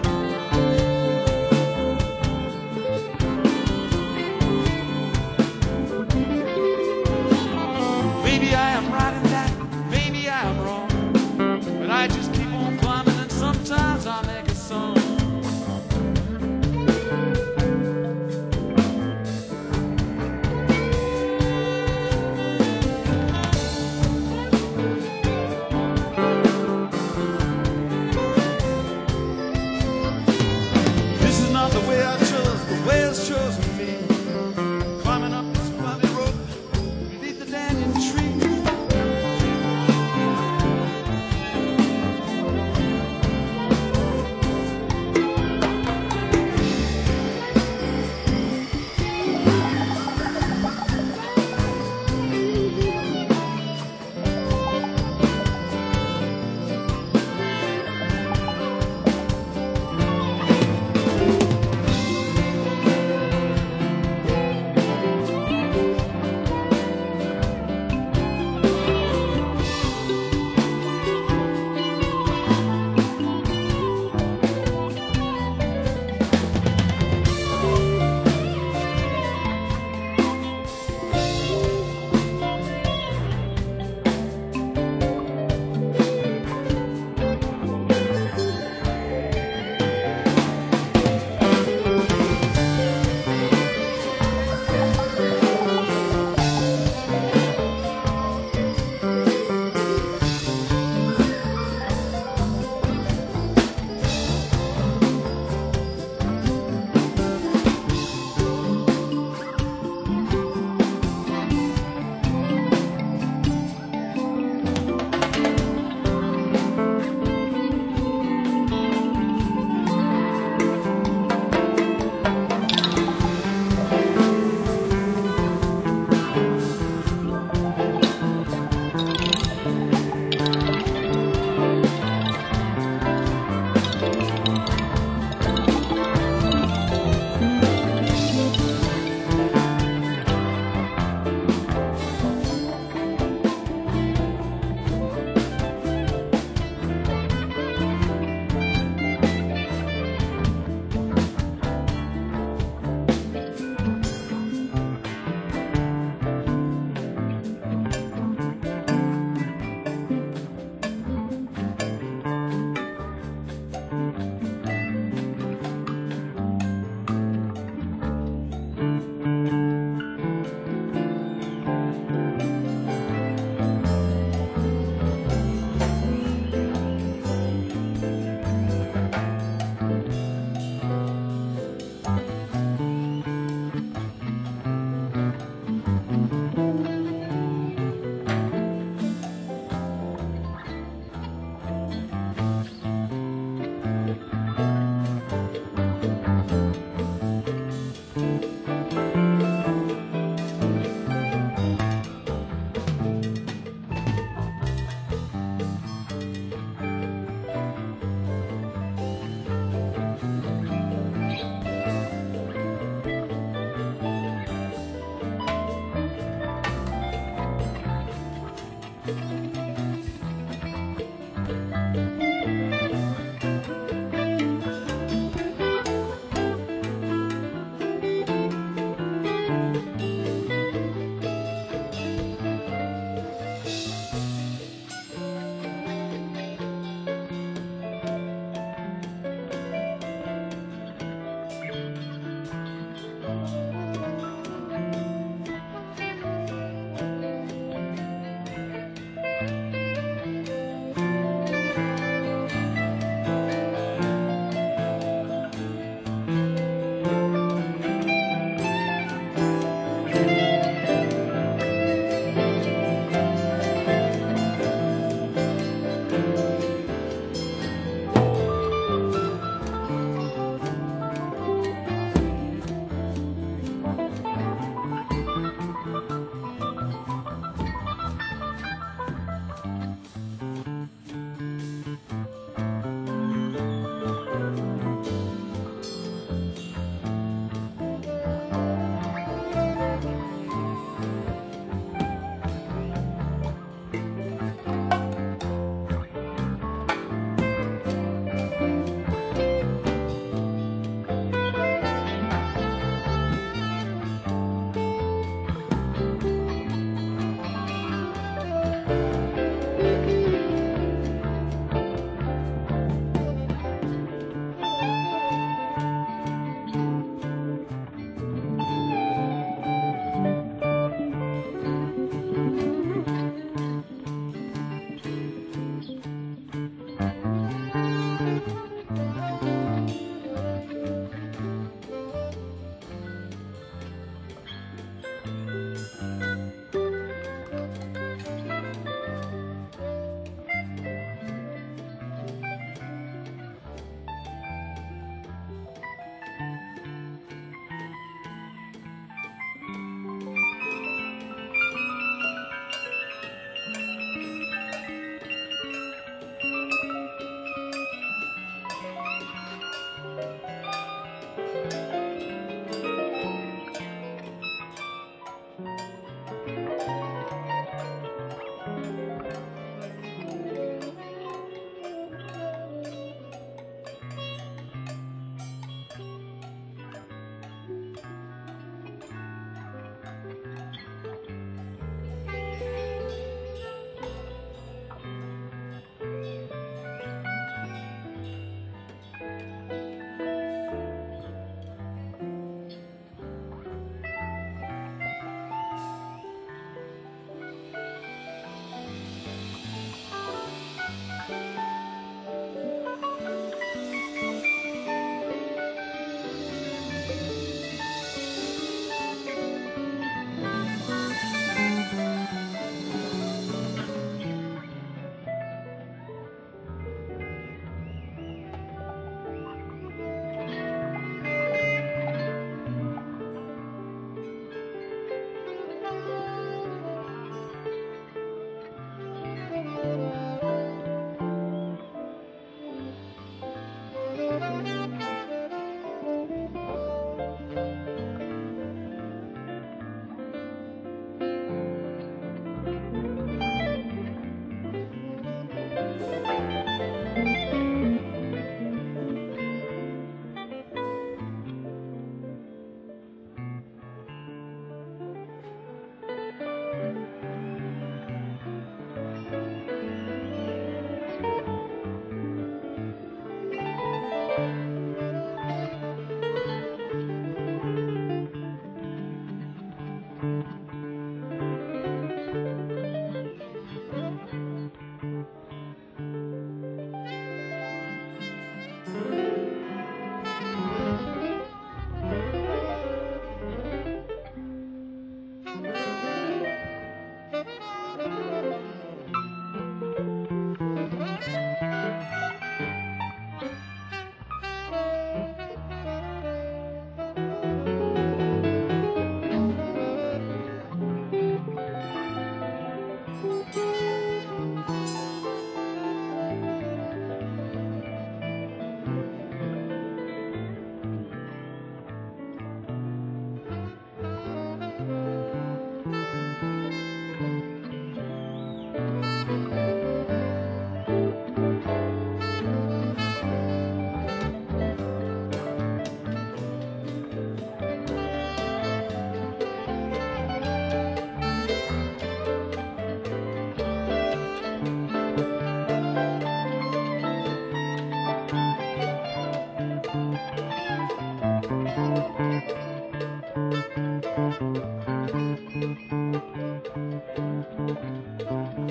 Maybe I am right in that, maybe I am wrong, but I just keep on climbing, and sometimes I make a song.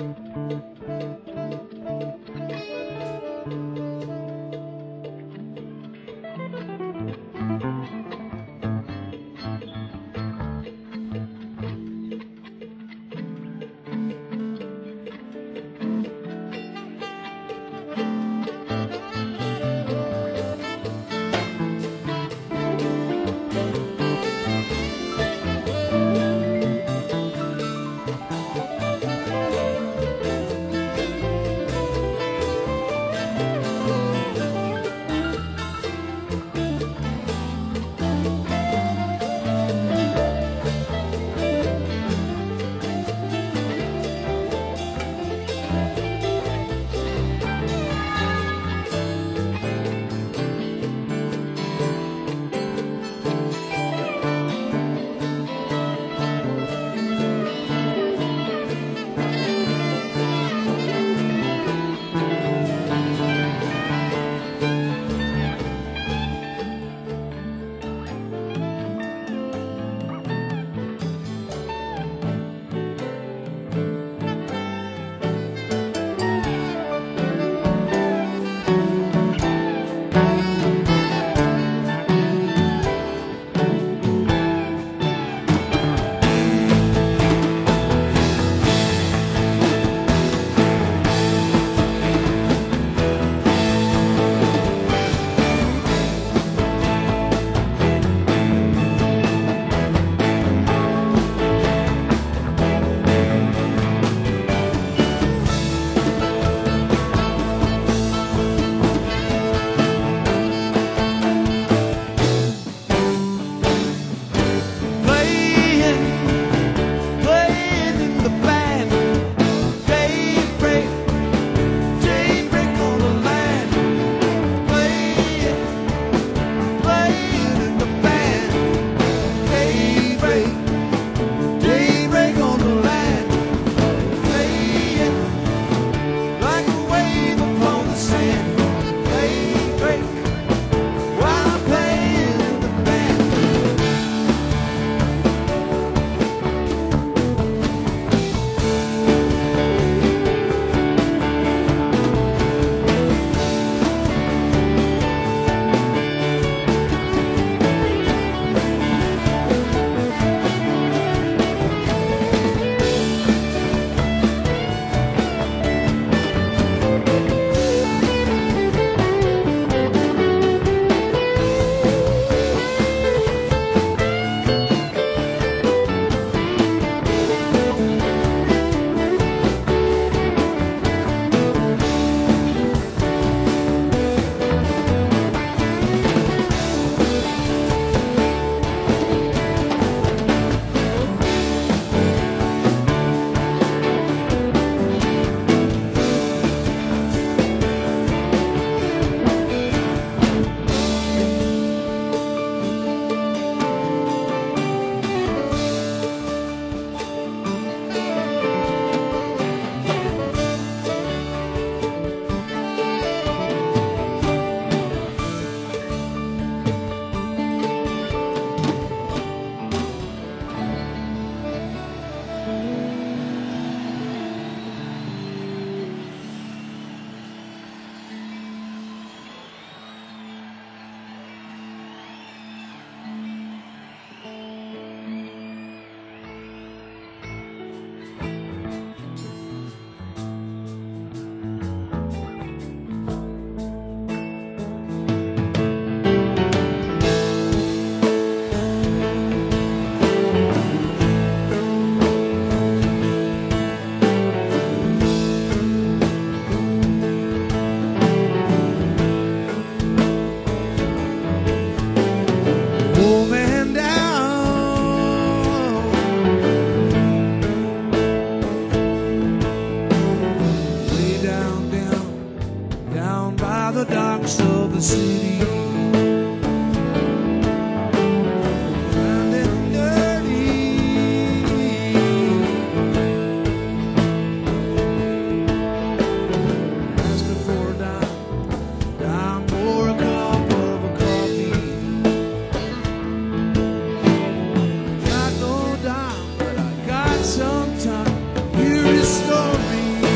Sometime you restore me.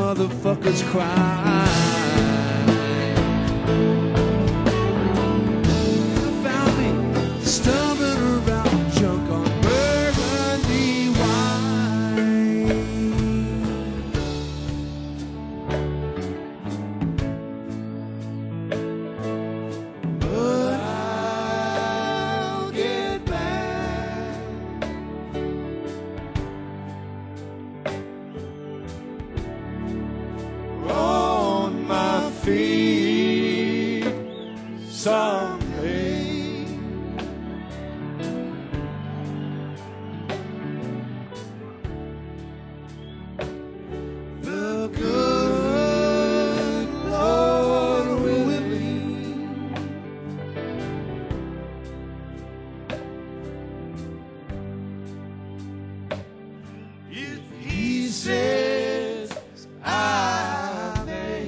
motherfuckers cry. You found me stumbling around junk on burgundy wine. But I'll get back. On my feet someday. The good Lord willing. If He says I may,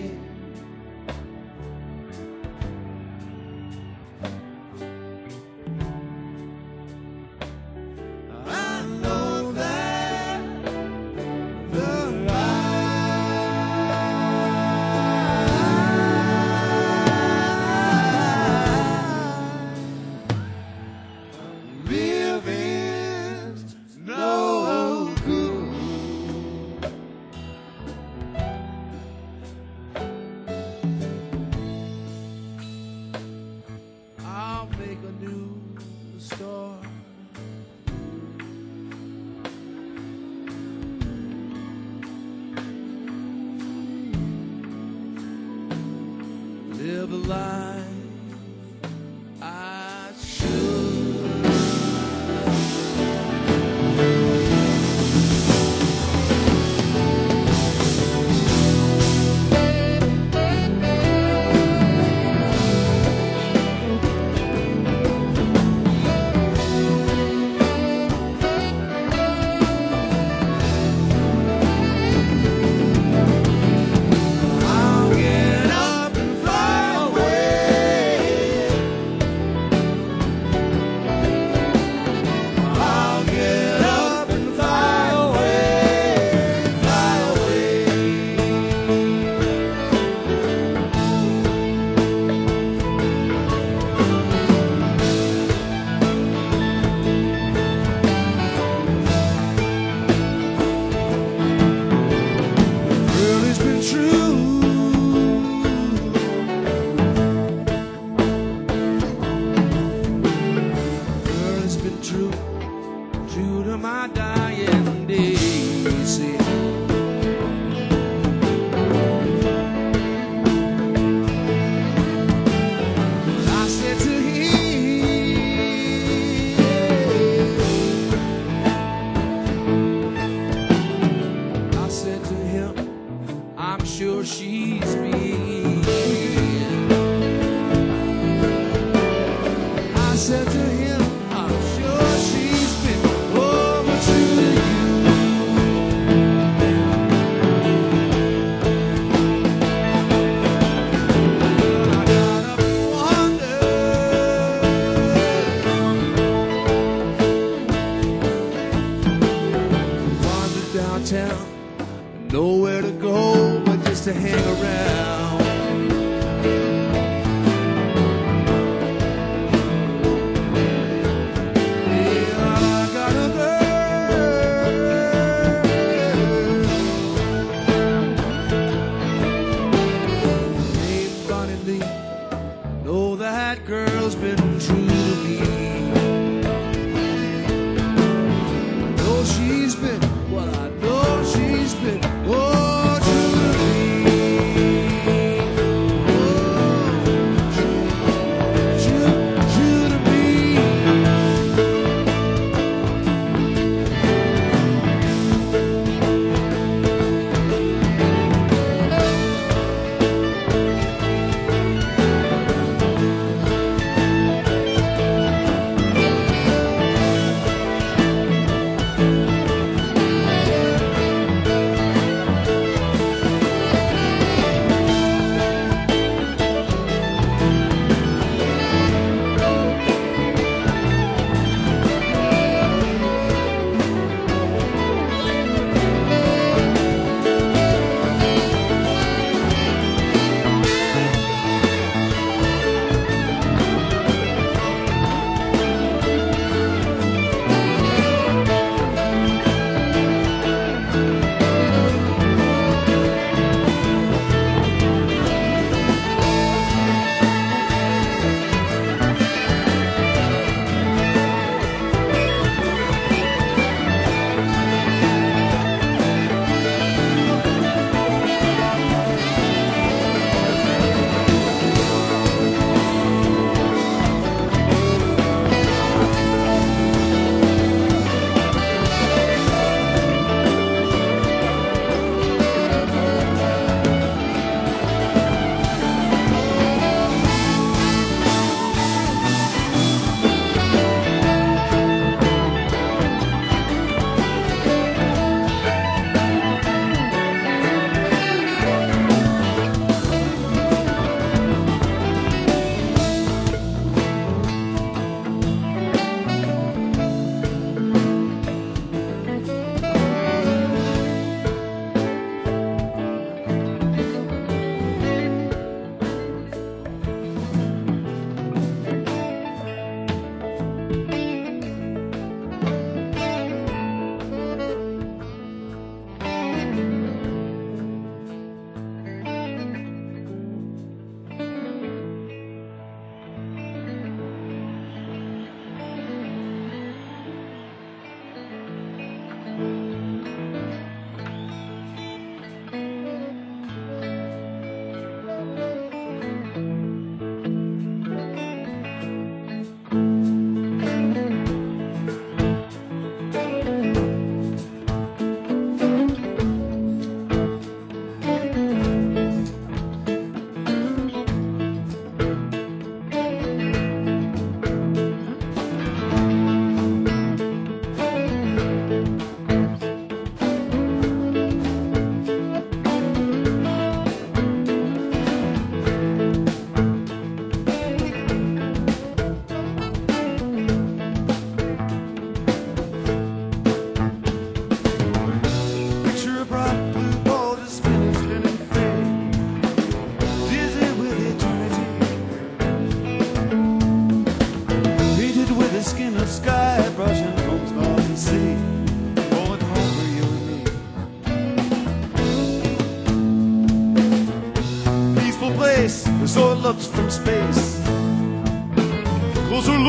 I know that the life living's no good. I'll make a new start. Live a life I should. I'll get up and fly away. I'll get up and fly away, fly away. Girl, it's been true. Girl, it's been true, true to my dying days. See, I said to him, I said to him, I'm sure she's been. I said to him, I'm sure she's been over to you. I got up and wandered, wandered downtown, nowhere to go but just to hang around. Yeah, I got a girl named Bonnie Lee. Know that girl's been true to me. I know she's been, well, I know she's been, oh, true to me.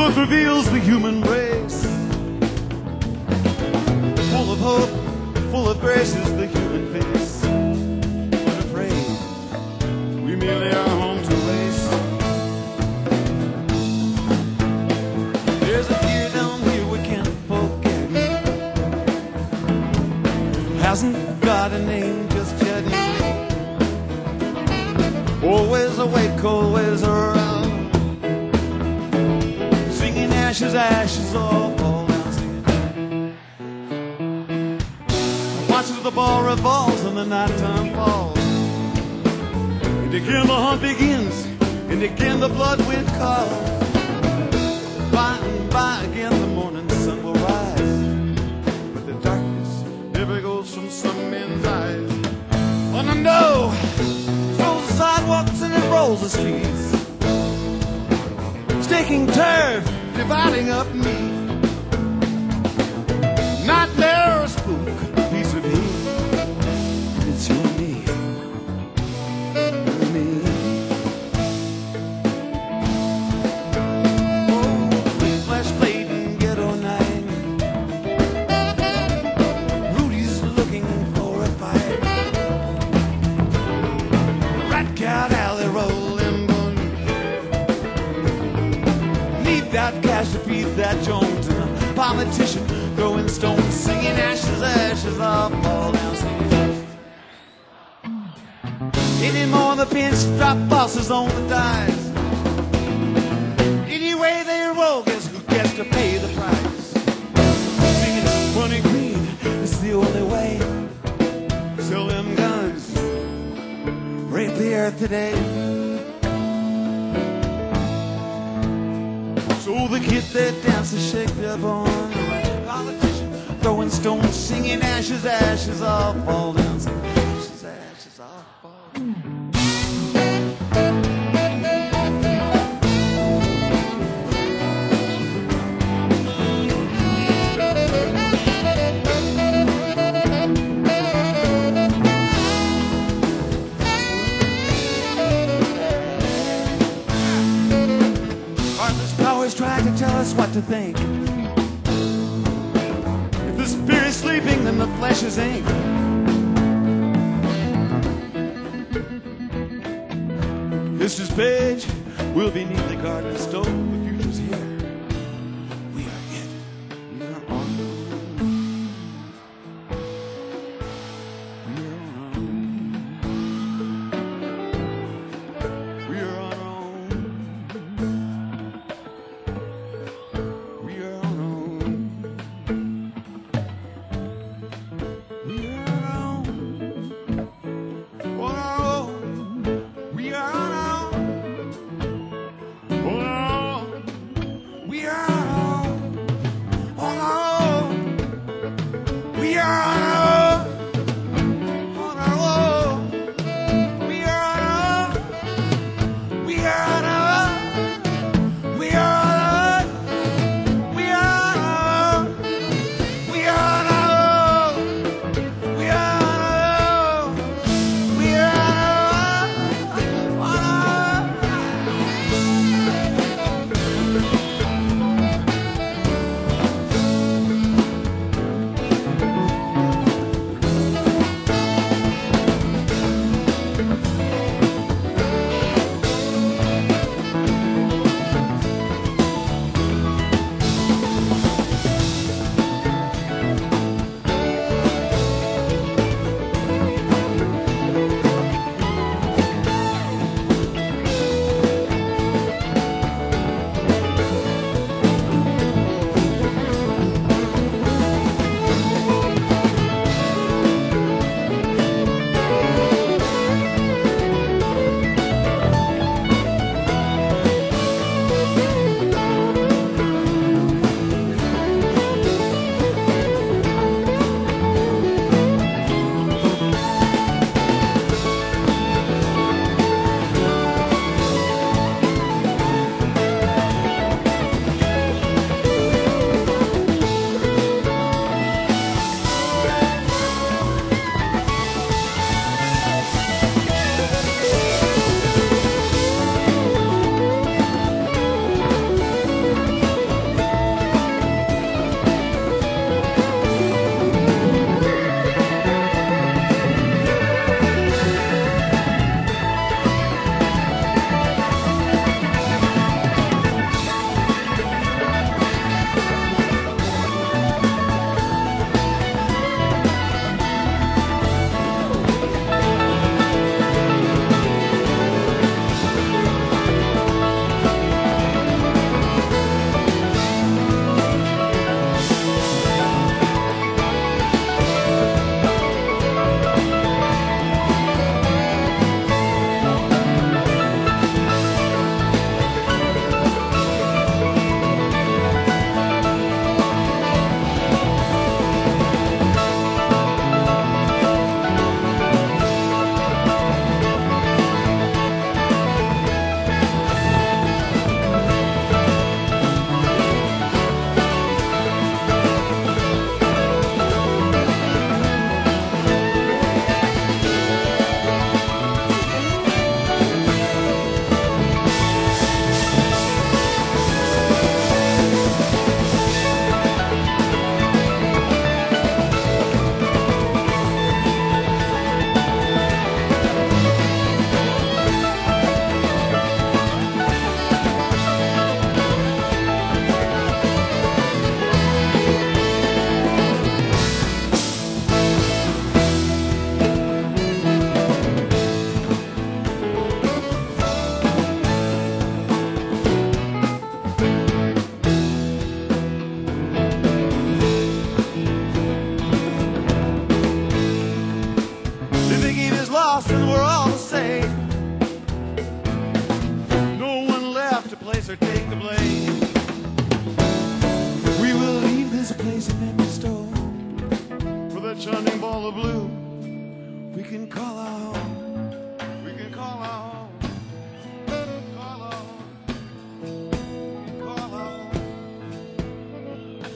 Truth reveals the human race. Full of hope, full of grace is the human face. But afraid, we merely are home to waste. There's a fear down here we can't forget. Hasn't got a name just yet. Always awake, always around. Singing ashes, ashes, all fall down. Singing. Watch as the ball revolves and the nighttime falls. And again the hunt begins, and again the blood wind calls. By and by again the morning sun will rise. But the darkness never goes from some men's eyes. On the no, rolls the sidewalks and it rolls the streets. Staking turf, dividing up me. Nightmare or spook, piece of heat. It's you and me, you and me. Oh, flash blade and ghetto night. Rudy's looking for a fight. Rat cat alley rolling bun. Need that cash to feed that Jones and a politician throwing stones, singing ashes, ashes, I'll fall down. Singing. Anymore the pinch drop bosses on the dice. Anyway they roll, guess who gets to pay the price? Singing money green is the only way. Sell them guns, rape the earth today. So the kids that dance and shake their bones. Politician throwing stones, singing ashes, ashes, I'll fall down. Singing ashes, ashes, I'll fall down. Heartless powers trying to tell us what to think. If the spirit's sleeping, then the flesh is ink. History's page will be neatly guarded and stowed. The future's here. We are it. We are on. We are on. We are on our own. We are on our own. We are on our own. On our own. We are on our own. On our own.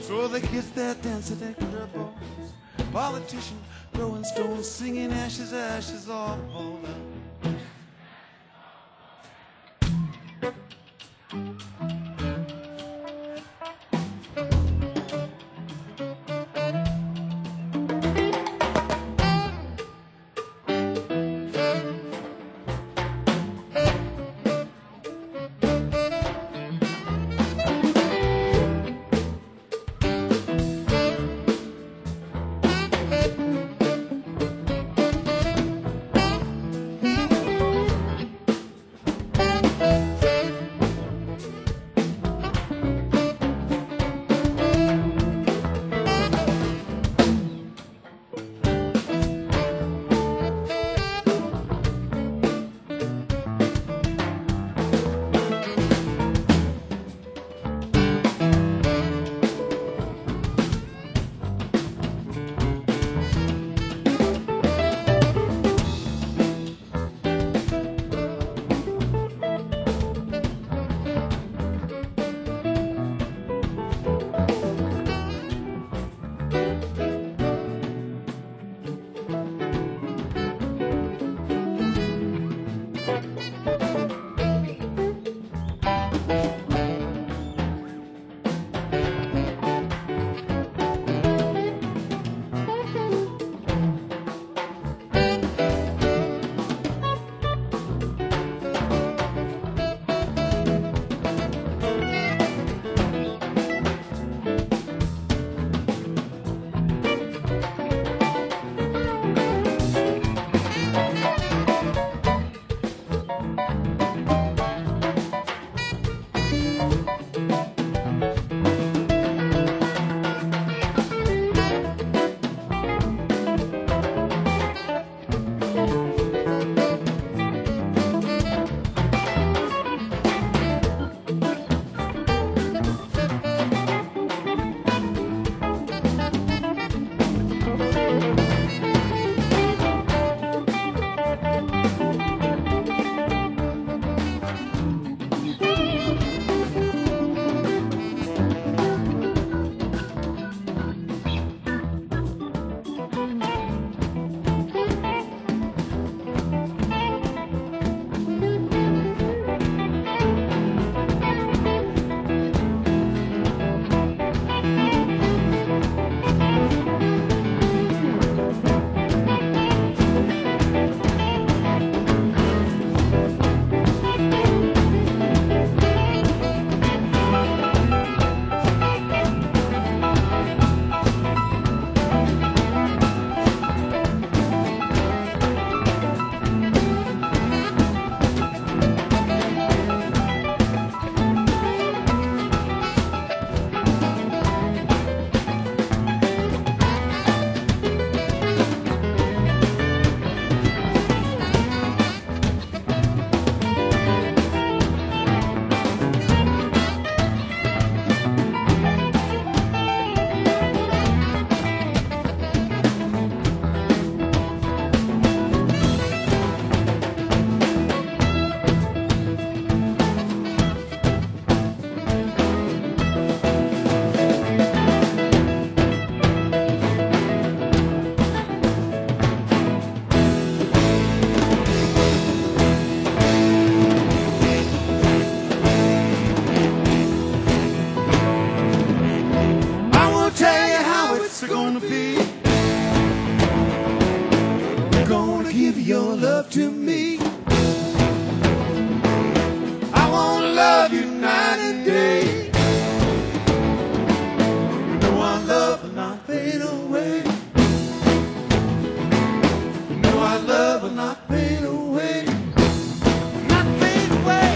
So they kiss their dance at their bones. Politicians throwing stones, singing ashes, ashes all over. to me. I want to love you night and day. You know our love will not fade away. You know our love will not fade away. Not fade away.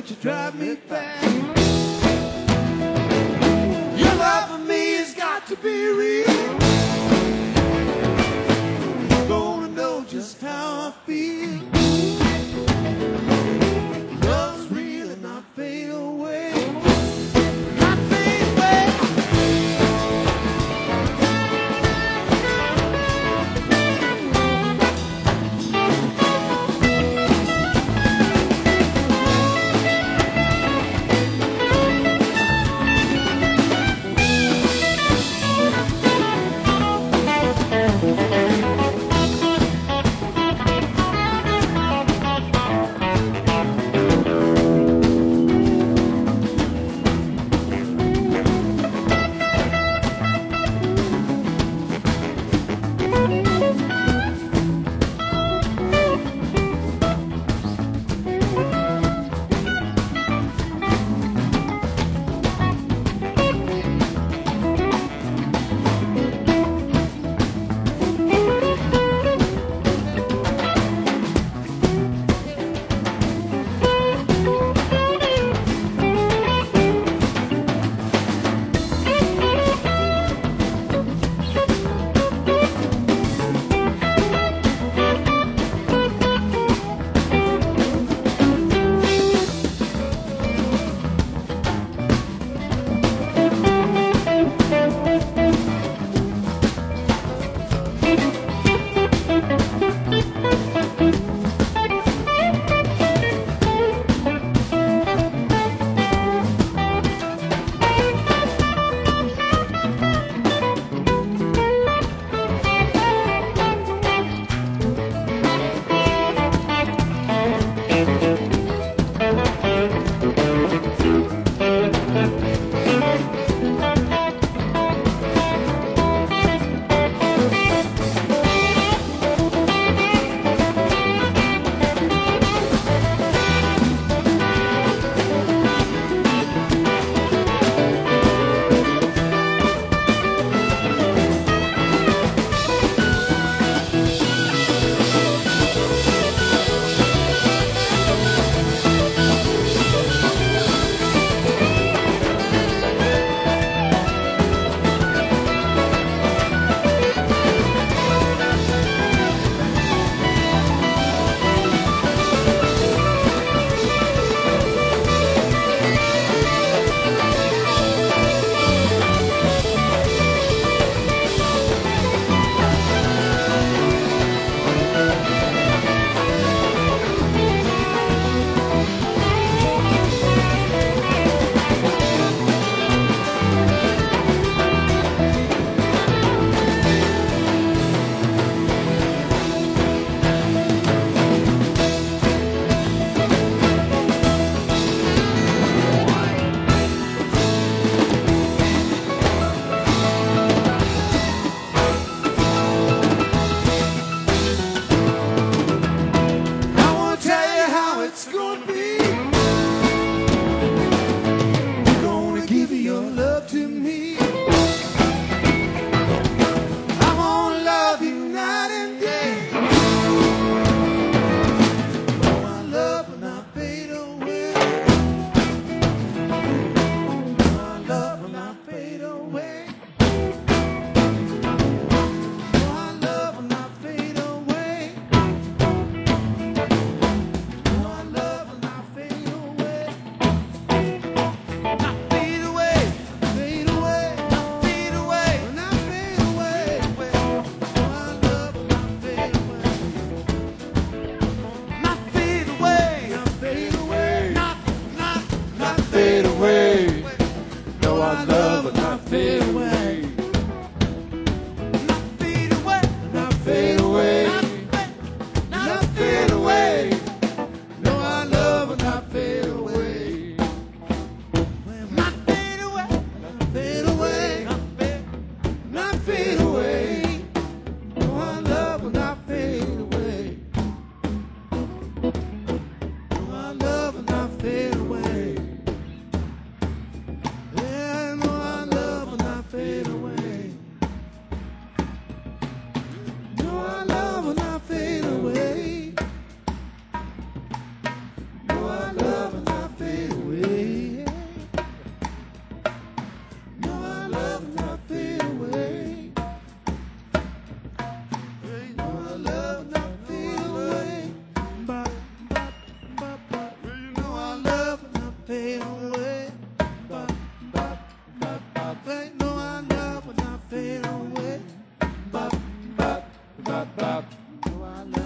but you drive me back. Your love for me has got to be real. Gonna know just how I feel. Love's real and not fade away. Not fade away.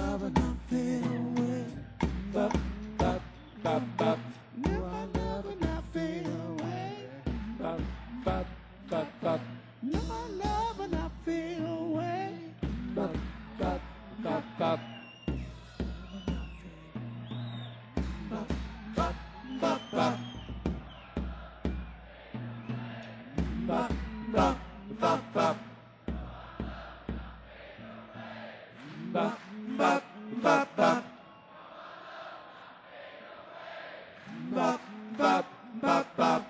love not fade away. Bop, bop, bop, bop. No, my love not fade away. Bop, bop, bop, bop. No, my love not fade away. Bop, bop, bop, bop. Bop, bop, bop, bop. Bop, bop, bop, bop. Bop, bop, bop, bop. Bop, bop, bop, bop.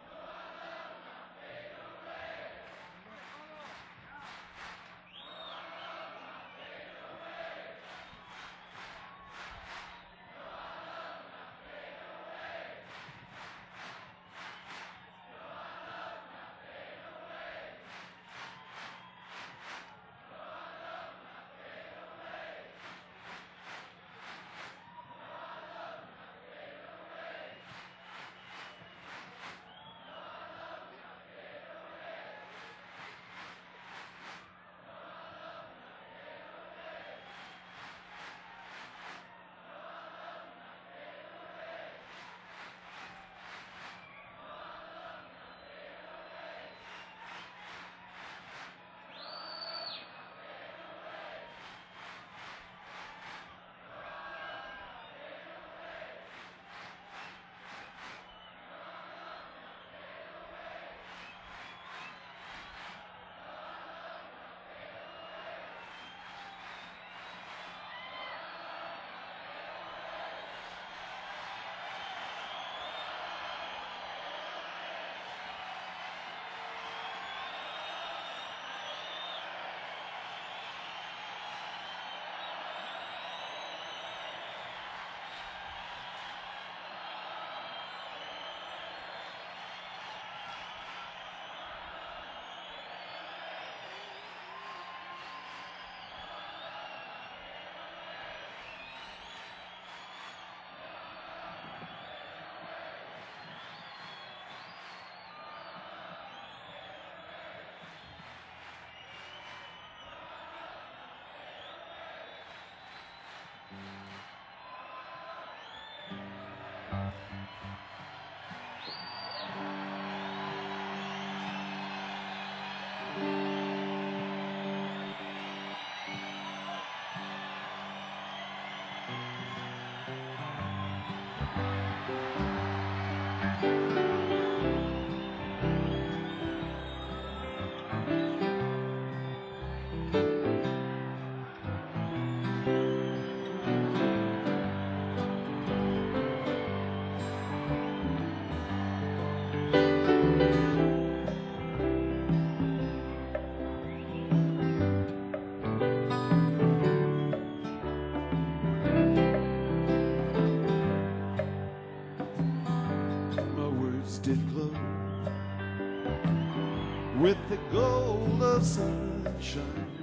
with the gold of sunshine.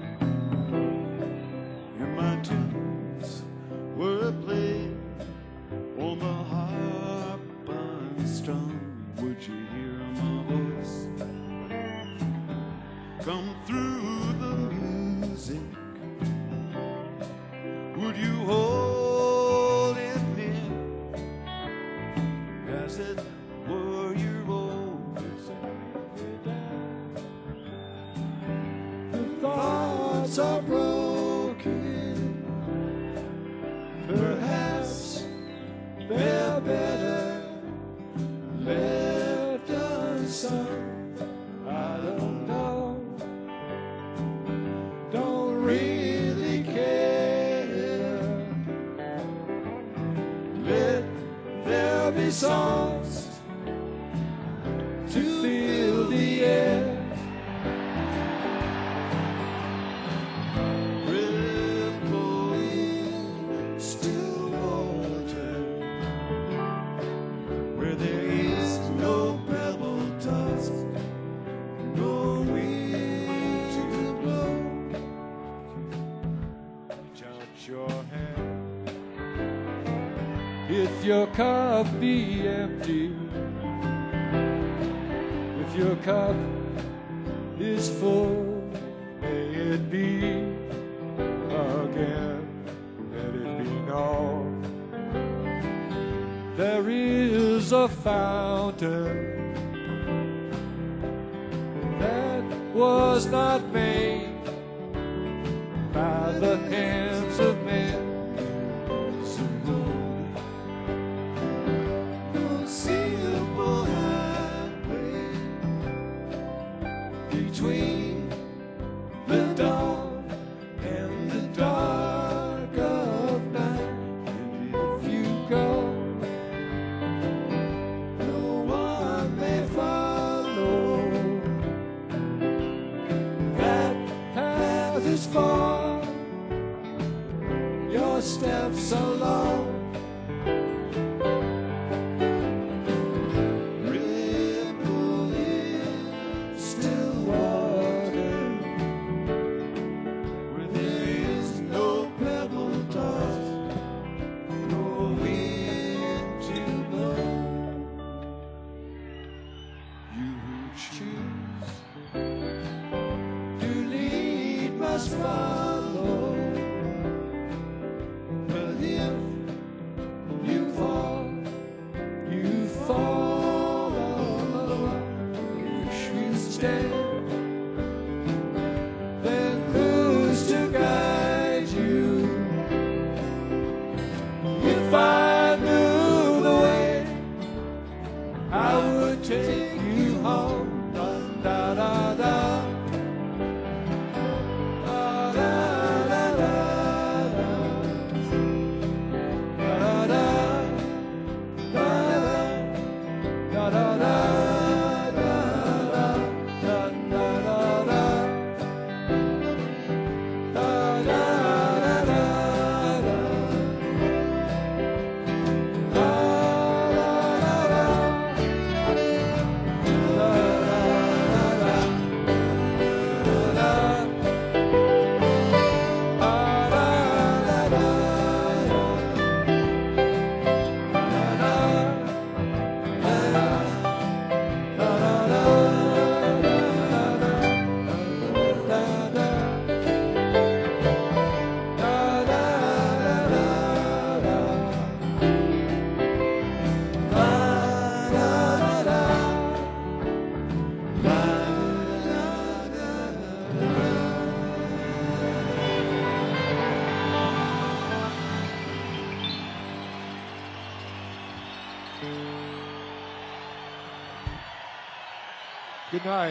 And my tunes were played on the harp unstrung. Would you hear my voice come through the music? Would you hold it near as it were your own? The thoughts are broken, perhaps they're better left unsung. I don't know, don't really care. Let there be songs to fill the air. Rippling still water, where there is no pebble dust, no wind to blow. Reach out your hand If your cup be empty, if your cup is full, may it be again know there is a fountain that was not made by the hands of men. So no simple highway between the dawn and the dark of night. And if you go, no one may follow. That path is far, your steps are long. Ripple in still water, where there is no pebble toss, no wind to blow. You who choose to lead must follow. But if you fall, you fall alone. If you stand, then who's to guide you? If I knew the way, I would take you home. Da da da da. Da da da da da. Da da da da da da da da da da da. Da da da da da. Da Good night.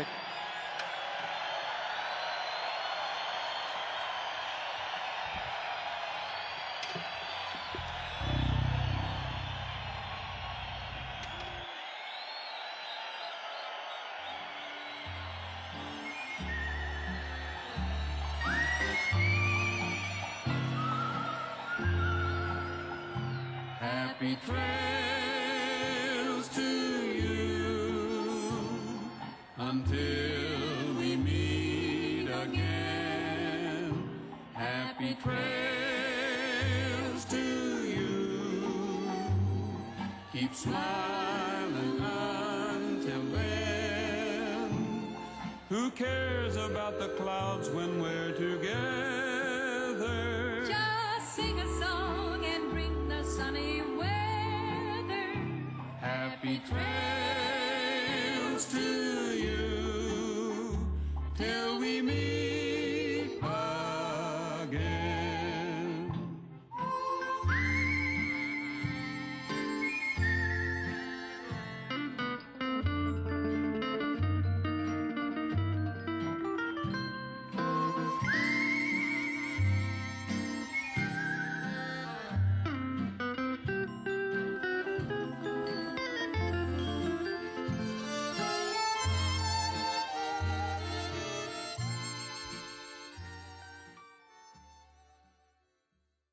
Happy trails to you until we meet again. Happy trails to you. Keep smiling until then. Who cares about the clouds when we're together? Just sing a song and bring the sunny weather. Happy trails.